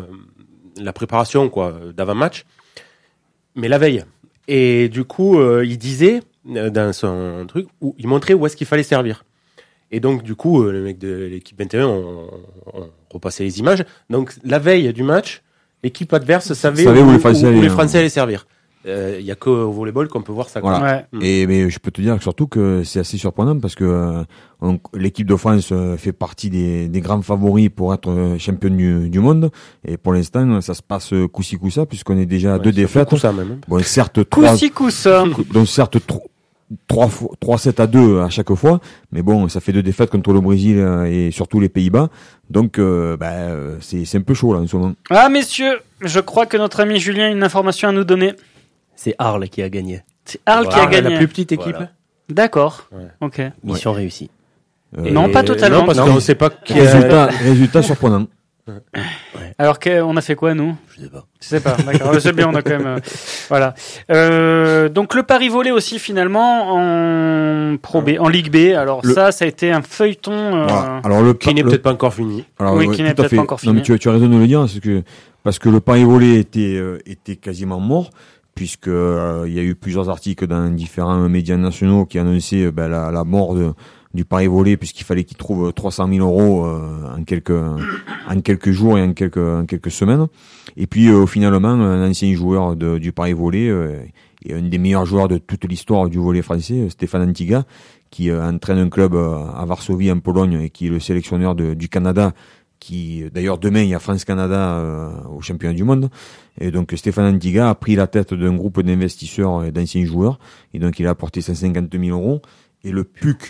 la préparation d'avant-match, mais la veille. Et du coup, il disait dans son truc, il montrait où est-ce qu'il fallait servir. Et donc du coup, le mec de l'équipe 21 on repassait les images. Donc la veille du match, l'équipe adverse savait où les Français allaient servir. Il y a que au volleyball qu'on peut voir ça. Voilà. Ouais. Mais je peux te dire surtout que c'est assez surprenant parce que l'équipe de France fait partie des grands favoris pour être championne du monde. Et pour l'instant, ça se passe coup-ci coup-ça puisqu'on est déjà à 2 défaites. Coup-ça même. Bon, certes, coup-ci coup-ça. Donc certes 3-7 à 2 à chaque fois, mais bon, ça fait 2 défaites contre le Brésil et surtout les Pays-Bas. Donc c'est un peu chaud là en ce moment. Ah messieurs, je crois que notre ami Julien a une information à nous donner. C'est Arles qui a gagné. C'est Arles qui a gagné. La plus petite équipe. Voilà. D'accord. Ouais. Ok. Mission réussie. Non, pas totalement. Non, parce qu'on ne sait pas qui résultat surprenant. Ouais. Alors on a fait quoi nous? Je sais pas. Je sais pas. D'accord. C'est bien, on a quand même. Voilà. Donc le pari volé aussi finalement en Pro B, en Ligue B. Alors ça a été un feuilleton. Voilà. Alors qui n'est peut-être pas encore fini. Alors, oui, qui n'est peut-être pas encore fini. Non, mais tu as raison de le dire, parce que le pari volé était quasiment mort. Puisque il y a eu plusieurs articles dans différents médias nationaux qui annonçaient la mort du pari volley, puisqu'il fallait qu'il trouve 300 000 euros en quelques jours et en quelques semaines. Et puis finalement, un ancien joueur du pari volley et un des meilleurs joueurs de toute l'histoire du volley français, Stéphane Antiga, qui entraîne un club à Varsovie en Pologne et qui est le sélectionneur du Canada, qui d'ailleurs demain il y a France-Canada au championnat du monde. Et donc Stéphane Antiga a pris la tête d'un groupe d'investisseurs et d'anciens joueurs, et donc il a apporté 150 000 euros. Et le PUC,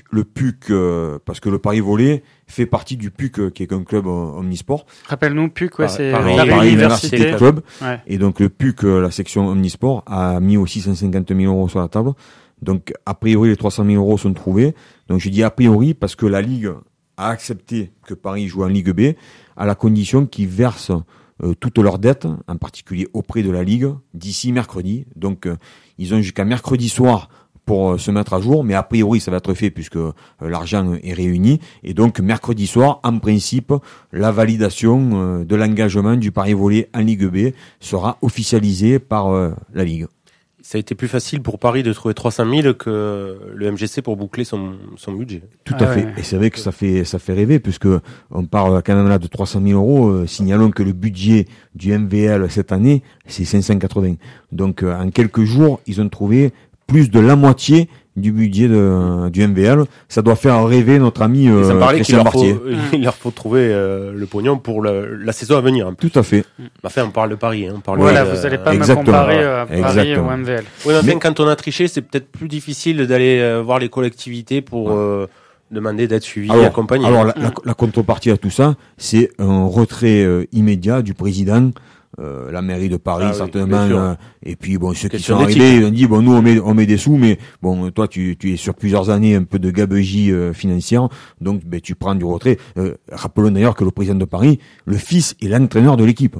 parce que le pari volley fait partie du PUC, qui est un club omnisport. Rappelle-nous, PUC, c'est Paris Université Club. Ouais. Et donc le PUC, la section omnisport, a mis aussi 150 000 euros sur la table. Donc a priori les 300 000 euros sont trouvés. Donc je dis a priori parce que la Ligue a accepté que Paris joue en Ligue B, à la condition qu'ils versent toutes leurs dettes, en particulier auprès de la Ligue, d'ici mercredi. Donc ils ont jusqu'à mercredi soir pour se mettre à jour, mais a priori ça va être fait puisque l'argent est réuni, et donc mercredi soir, en principe, la validation de l'engagement du pari volley en Ligue B sera officialisée par la Ligue. Ça a été plus facile pour Paris de trouver 300 000 que le MGC pour boucler son budget. Tout à fait. Ouais. Et c'est vrai que ça fait rêver, puisque on parle quand même là de 300 000 euros. Signalons que le budget du MVL cette année, c'est 580. Donc, en quelques jours, ils ont trouvé plus de la moitié du budget du MVL. Ça doit faire rêver notre ami Christian Bartier. Il leur faut trouver le pognon pour la saison à venir. Tout à fait. Enfin, on parle de Paris. On parle vous n'allez pas me comparer à Paris au MVL. Oui, mais quand on a triché, c'est peut-être plus difficile d'aller voir les collectivités pour demander d'être suivi et accompagné. Alors, la contrepartie à tout ça, c'est un retrait immédiat du président. La mairie de Paris, certainement, et puis bon, ceux qui sont arrivés, ils ont dit bon, nous on met des sous, mais bon, toi tu es sur plusieurs années un peu de gabegie financière, donc tu prends du retrait. Rappelons d'ailleurs que le président de Paris, le fils est l'entraîneur de l'équipe,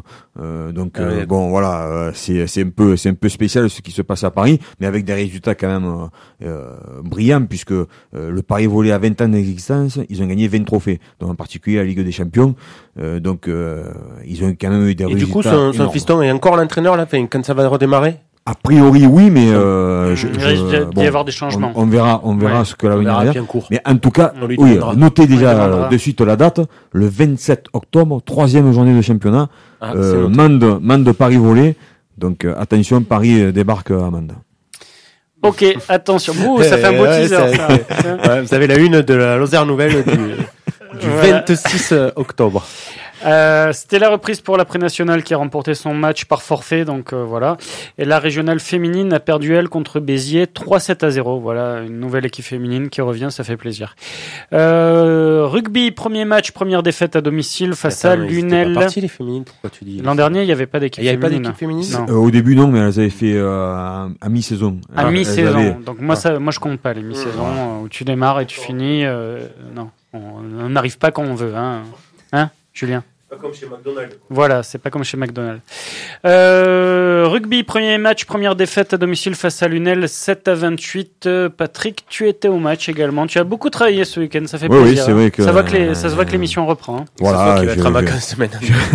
bon voilà, c'est un peu spécial ce qui se passe à Paris, mais avec des résultats quand même brillants, puisque le Paris volley a 20 ans d'existence, ils ont gagné 20 trophées, donc en particulier la Ligue des Champions, donc ils ont quand même eu des résultats. Du coup, son fiston est encore l'entraîneur là, quand ça va redémarrer? A priori, oui, mais il risque d'y avoir des changements. On verra ce que l'avenir va dire. Mais en tout cas, notez déjà de suite la date, le 27 octobre, 3e journée de championnat, Mende Paris volley. Donc attention, Paris débarque à Mende. Ok, attention. Ça fait un beau teaser. Ça. Vous avez la une de la Lozère Nouvelle du 26 octobre. C'était la reprise pour la pré-nationale qui a remporté son match par forfait, donc voilà. Et la régionale féminine a perdu elle contre Béziers 3-7-0. Voilà, une nouvelle équipe féminine qui revient, ça fait plaisir. Rugby, premier match, première défaite à domicile face à Lunel. C'est pas parti les féminines, pourquoi tu dis? L'an dernier, il n'y avait pas d'équipe féminine. Il n'y avait pas d'équipe féminine? Au début non, mais elles avaient fait à mi-saison. À mi-saison. Donc moi je compte pas les mi-saisons où tu démarres et tu finis. Non, on n'arrive pas quand on veut, hein, Julien? Pas comme chez McDonald's. Voilà, c'est pas comme chez McDonald's. Rugby, premier match, première défaite à domicile face à Lunel, 7-28. Patrick, tu étais au match également. Tu as beaucoup travaillé ce week-end, ça fait plaisir. Oui, c'est vrai que ça se voit que l'émission reprend. Voilà, qui va être en vacances semaine.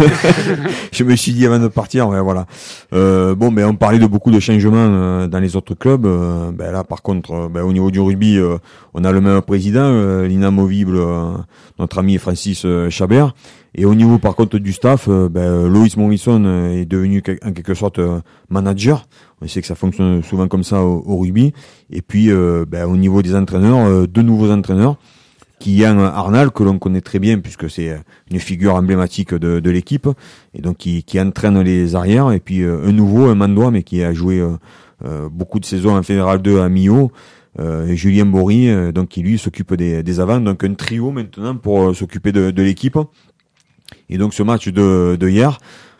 Je me suis dit avant de partir, voilà. On parlait de beaucoup de changements dans les autres clubs. Là, par contre, au niveau du rugby, on a le même président, l'inamovible, notre ami Francis Chabert. Et au niveau, par contre, du staff, Loïs Morrison est devenu en quelque sorte manager. On sait que ça fonctionne souvent comme ça au rugby. Et puis, au niveau des entraîneurs, 2 nouveaux entraîneurs. Kylian Arnal, que l'on connaît très bien puisque c'est une figure emblématique de l'équipe, et donc qui entraîne les arrières. Et puis un Mandois, mais qui a joué beaucoup de saisons en Fédéral 2 à Millau. Julien Bory, donc qui lui s'occupe des avants. Donc un trio maintenant pour s'occuper de l'équipe. Et donc ce match de hier,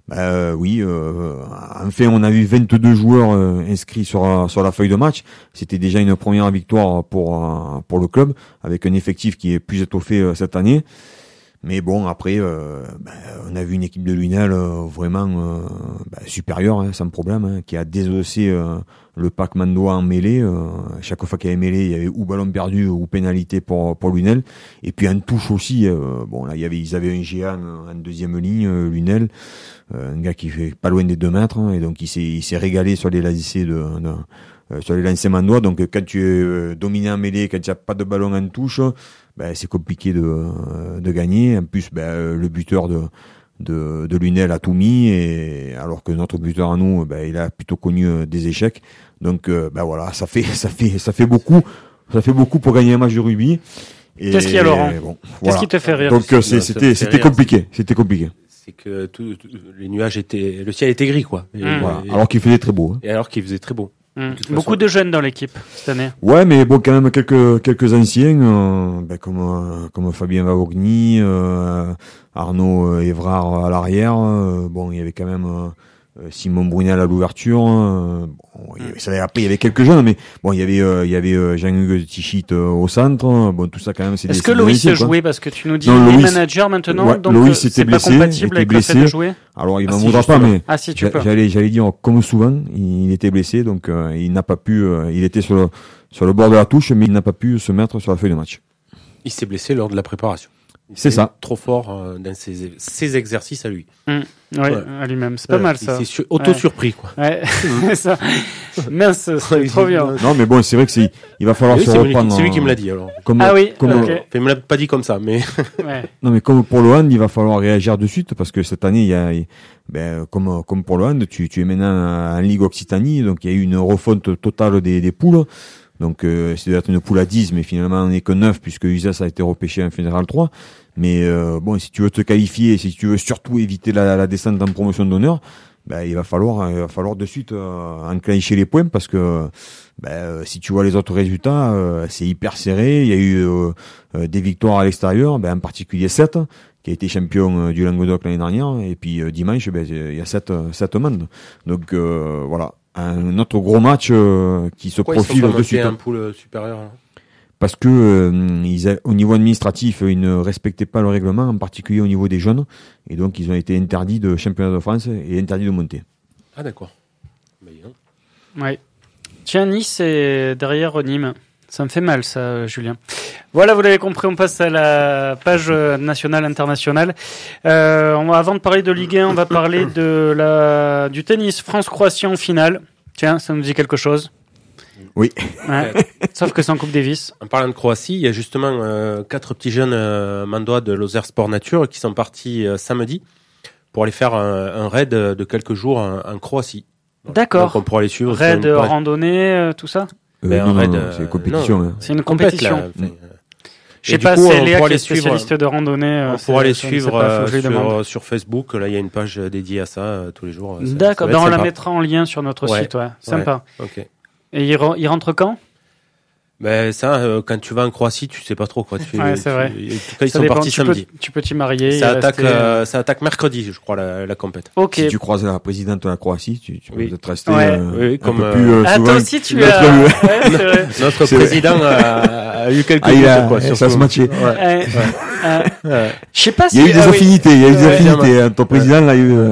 enfin on a eu 22 joueurs inscrits sur la feuille de match. C'était déjà une première victoire pour le club, avec un effectif qui est plus étoffé cette année. Mais bon, après, on a vu une équipe de Lunel vraiment supérieure, sans problème, qui a désossé le pack mandois en mêlée. Chaque fois qu'il y avait mêlée, il y avait ou ballon perdu ou pénalité pour Lunel. Et puis en touche aussi, ils avaient un géant en deuxième ligne, Lunel, un gars qui fait pas loin des 2 mètres, et donc il s'est régalé sur les lasers sur les lancers main doigt. Donc quand tu es dominé en mêlée, quand tu n'as pas de ballon en touche, c'est compliqué de gagner. En plus, le buteur de Lunel a tout mis, et alors que notre buteur à nous, il a plutôt connu des échecs. Donc voilà, ça fait beaucoup pour gagner un match de rugby. Et qu'est-ce qu'il y a, Laurent? Qu'est-ce qui te fait rire? Donc c'était compliqué. C'est que le ciel était gris, quoi. Voilà. Alors qu'il faisait très beau. Et alors qu'il faisait très beau. Beaucoup de jeunes dans l'équipe cette année. Ouais, mais bon, quand même quelques anciens, comme Fabien Vavogny, Arnaud Évrard à l'arrière. Il y avait quand même Simon Brunel à l'ouverture. Après, il y avait quelques jeunes, mais bon, il y avait Jean-Hugues Tichit au centre. Bon, tout ça quand même. Est-ce que Loïs se jouait, parce que tu nous dis manager maintenant, donc Loïs était blessé, pas compatible avec le fait de jouer. Alors il m'en voudra pas, mais si tu peux. J'allais dire comme souvent, il était blessé, donc il n'a pas pu. Il était sur le bord de la touche, mais il n'a pas pu se mettre sur la feuille de match. Il s'est blessé lors de la préparation. C'est ça. Trop fort dans ses exercices à lui. À lui-même. C'est pas mal, ça. Il s'est auto-surpris, quoi. Ouais, ça. Mince, c'est trop bien. Non, mais bon, c'est vrai que il va falloir se reprendre. C'est lui qui me l'a dit, alors. Okay. Il me l'a pas dit comme ça, mais. Ouais. Non, mais comme pour le hand, il va falloir réagir de suite, parce que cette année, il y a, comme pour le hand, tu es maintenant en Ligue Occitanie, donc il y a eu une refonte totale des poules. Donc, c'est d'être une poule à 10, mais finalement, on n'est que 9, puisque Uzès a été repêché en Fédéral 3. Mais, si tu veux te qualifier, si tu veux surtout éviter la descente en promotion d'honneur, il va falloir de suite, enclencher les points, parce que, si tu vois les autres résultats, c'est hyper serré. Il y a eu, des victoires à l'extérieur, en particulier 7, qui a été champion du Languedoc l'année dernière. Et puis, dimanche, il y a 7 mandes. Donc, voilà. Un autre gros match qui se profile de suite. Un pool supérieur, hein. Parce que au niveau administratif, ils ne respectaient pas le règlement, en particulier au niveau des jeunes, et donc ils ont été interdits de championnat de France et interdits de monter. Ah d'accord. Ouais. Tiens, Nice est derrière Nîmes. Ça me fait mal, ça, Julien. Voilà, vous l'avez compris, on passe à la page nationale, internationale. Avant de parler de Ligue 1, on va parler du tennis France-Croatie en finale. Tiens, ça nous dit quelque chose? Oui. Ouais. Sauf que c'est en Coupe Davis. En parlant de Croatie, il y a justement 4 petits jeunes mandois de Lozère Sport Nature qui sont partis samedi pour aller faire un raid de quelques jours en Croatie. D'accord. Donc on pourra les suivre. Raid, randonnée, tout ça? Non, c'est une compétition. Hein. C'est une compétition. Je sais pas, coup, c'est Léa qui est spécialiste de randonnée. On pourra les suivre sur Facebook. Là, il y a une page dédiée à ça tous les jours. D'accord, on la mettra en lien sur notre site. Ouais. Sympa. Ouais. Ok. Et il rentre quand? Quand tu vas en Croatie, tu sais pas trop quoi. Ouais, c'est vrai. En tout cas, ils sont partis samedi. Tu peux t'y marier. Ça attaque mercredi, je crois, la compète. Ok. Si tu croises la présidente de la Croatie, tu peux peut-être rester comme un peu plus souvent. Toi aussi, tu as. Ouais, c'est vrai. Notre président a eu quelques minutes, ça se matchait. Je sais pas si. Il y a eu des affinités. Ton président l'a eu.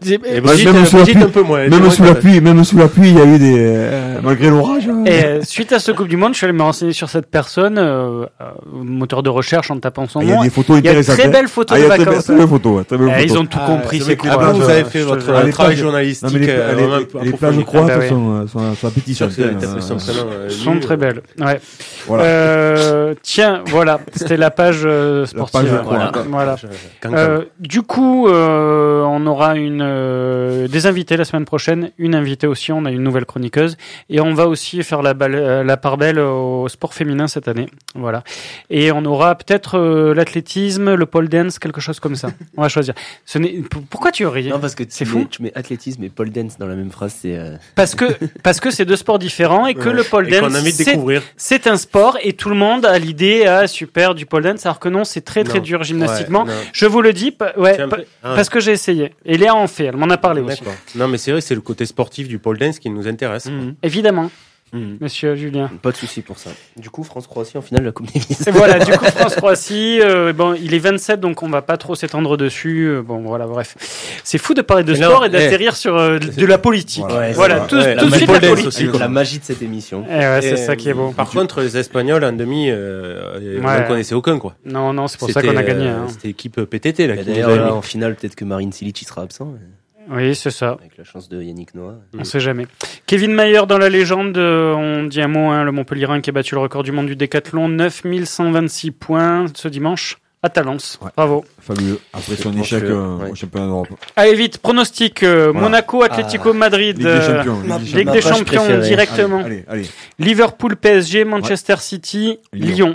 Même sous la pluie, il y a eu des, malgré l'orage. Et suite à ce Coupe du Monde, je suis allé me renseigner sur cette personne, moteur de recherche en tapant son nom. Il y a des photos intéressantes. Très belles photos de vacances. Très belles photos. Ils ont tout compris, c'est cool. Vous avez fait votre travail journalistique. Les plages croates sont appétissantes. Sont très belles. Ouais. Tiens, voilà. C'était la page sportive. Voilà. Du coup, on aura des invités la semaine prochaine. Une invitée aussi. On a une nouvelle chroniqueuse. Et on va aussi faire la part belle au sport féminin cette année. Voilà. Et on aura peut-être l'athlétisme, le pole dance, quelque chose comme ça. On va choisir. Pourquoi tu ris? Non, parce que tu mets athlétisme et pole dance dans la même phrase, c'est... Parce que c'est deux sports différents et que le pole dance, c'est un sport et tout le monde a l'idée, super, du pole dance, alors que non, c'est très très dur gymnastiquement. Je vous le dis, parce que j'ai essayé. Et Léa en fait, elle m'en a parlé aussi. Non, mais c'est vrai, c'est le côté sportif du pole dance qui nous intéresse. Évidemment. Monsieur Julien. Pas de souci pour ça. Du coup, France-Croatie en finale de la Coupe Davis. Voilà, du coup, France-Croatie, il est 27, donc on va pas trop s'étendre dessus. Voilà, bref. C'est fou de parler de sport et d'atterrir sur de la politique. Voilà, tout de suite la politique. La magie de cette émission. C'est ça qui est beau. Par contre, les Espagnols, en demi, on n'en connaissait aucun, quoi. Non, c'est pour ça qu'on a gagné. C'était équipe PTT, là. D'ailleurs, en finale, peut-être que Marin Cilic, il sera absent. Oui, c'est ça. Avec la chance de Yannick Noah. On sait jamais. Kevin Mayer dans la légende, on dit un mot, le Montpellierin qui a battu le record du monde du décathlon, 9126 points ce dimanche à Talence. Ouais. Bravo. Fabuleux. Après son échec au championnat d'Europe. Allez vite, pronostic. Monaco, Atlético Madrid. Ligue des champions directement. Allez. Liverpool, PSG, Manchester City, Lyon.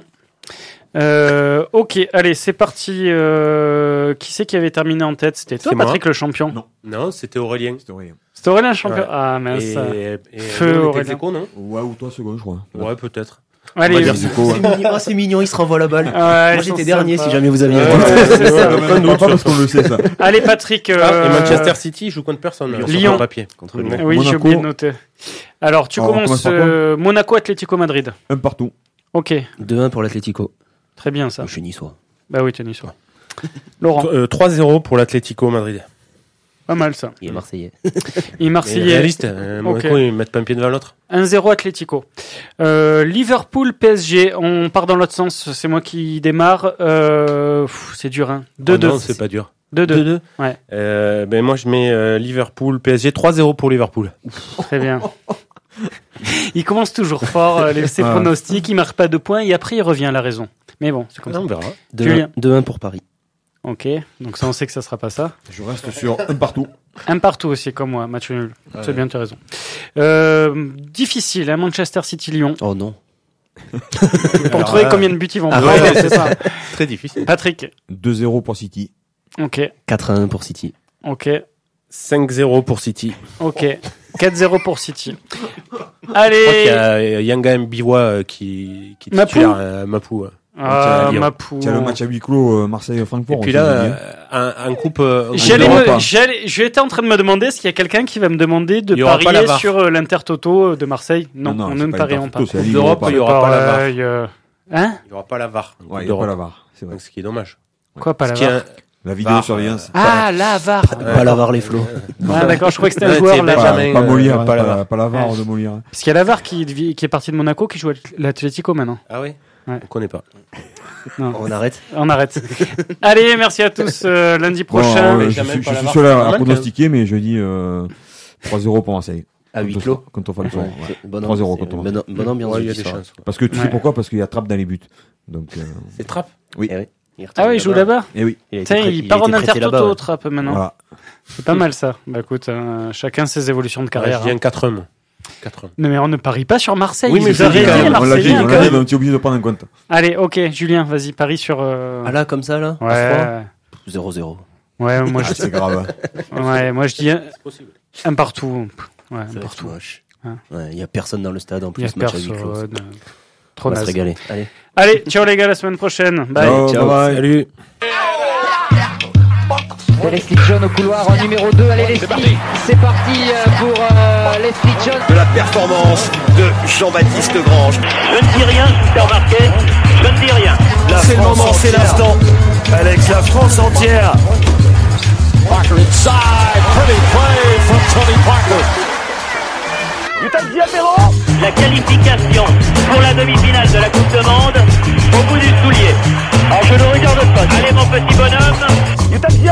Ok, allez, c'est parti. Qui c'est qui avait terminé en tête? C'était toi, Patrick, le champion? Non, c'était Aurélien. C'était Aurélien le champion. Ouais. Ah mince. Et Feu Aurélien. Non ouais, ou toi second, je crois. Ouais, peut-être. Allez, c'est mignon, il se renvoie la balle. Ouais, moi j'étais dernier si jamais vous aviez. Pas parce qu'on le sait ça. Allez Patrick. Et Manchester City joue contre personne. Lyon. Papier. Contre Lyon. Oui, j'ai oublié de noter. Alors tu commences Monaco, Atlético Madrid. 1-1. Ok. 2-1 pour l'Atlético. Très bien ça. Je suis niçois. Bah oui, tu es niçois. Laurent. 3-0 pour l'Atlético Madrid. Pas mal ça. Il est marseillais. Il est marseillais. Réaliste. Monaco, ils mettent pas un pied devant l'autre. 1-0 Atlético. Liverpool PSG. On part dans l'autre sens. C'est moi qui démarre. C'est dur. Hein. 2-2. Non, c'est pas dur. 2-2. Ouais. Moi je mets Liverpool PSG 3-0 pour Liverpool. Très bien. Il commence toujours fort ses pronostics. Il marque pas de points et après il revient à la raison. Mais bon, c'est comme ça. On verra. 2-1 pour Paris. Ok, donc ça on sait que ça sera pas ça. Je reste sur 1-1. 1-1 aussi comme moi, match nul. Ouais. C'est bien, tu as raison. Difficile, hein, Manchester City-Lyon. Oh non. Pour trouver combien de buts ils vont prendre, c'est ça. Très difficile. Patrick. 2-0 pour City. Ok. 4-1 pour City. Ok. 5-0 pour City. Ok. 4-0 pour City. Allez. Je crois qu'il y a Yanga Mbiwa qui titulaire Mapou. Mapou. Il y a le match à huis clos Marseille-Francfort. Et puis là, un coupe. J'étais en train de me demander s'il y a quelqu'un qui va me demander de parier sur l'Inter-Toto de Marseille. Non, nous ne parions pas. Coupe d'Europe, il n'y aura pas la VAR. Hein? Il n'y aura pas la VAR. Ouais, il n'y aura pas la VAR. C'est vrai. Ce qui est dommage. Quoi, pas la VAR? La vidéosurveillance. Ah, la VAR. Pas la VAR, les flots. Ah, d'accord, je croyais que c'était un joueur. Pas Molière, pas la VAR de Molière. Parce qu'il y a la VAR qui est parti de Monaco, qui joue à l'Atlético maintenant. Ah oui? On connaît pas. Non. On arrête. Allez, merci à tous. Lundi prochain. Je suis seul à pronostiquer, mais je dis 3-0 pour Marseille. À huis clos. Quand on fait le soir. 3-0 quand on fait. Bonne ambiance. Il y a des chances. Parce que tu sais pourquoi? Parce qu'il y a Trapp dans les buts. Donc. C'est Trapp? Oui. Ah oui, il joue là-bas. Eh oui. Il part en Inter-Toto, Trapp maintenant. Voilà. C'est pas mal ça. Bah écoute, chacun ses évolutions de carrière. Je viens 4-1. Non mais on ne parie pas sur Marseille. Oui, mais on l'a dit, donc tu es obligé de prendre en compte. Allez, ok, Julien, vas-y, parie sur. Ah là, comme ça là. Ouais. 0-0. Ouais, moi je. C'est grave. Ouais, moi je dis un partout. Ouais, un partout. Il y a personne dans le stade en plus. Il y a personne. Trop naze. On va se régaler. Allez, ciao les gars, la semaine prochaine. Bye. Ciao. Bye. Salut. Leslie John au couloir en numéro 2. Allez Leslie, c'est parti pour Leslie John. De la performance de Jean-Baptiste Grange. Je ne dis rien, je suis remarqué. Je ne dis rien. C'est le moment, c'est l'instant. Alex, la France entière. Parker inside, pretty play from Tony Parker. La qualification pour la demi-finale de la Coupe de Monde au bout du soulier. Alors je ne regarde pas. Allez mon petit bonhomme.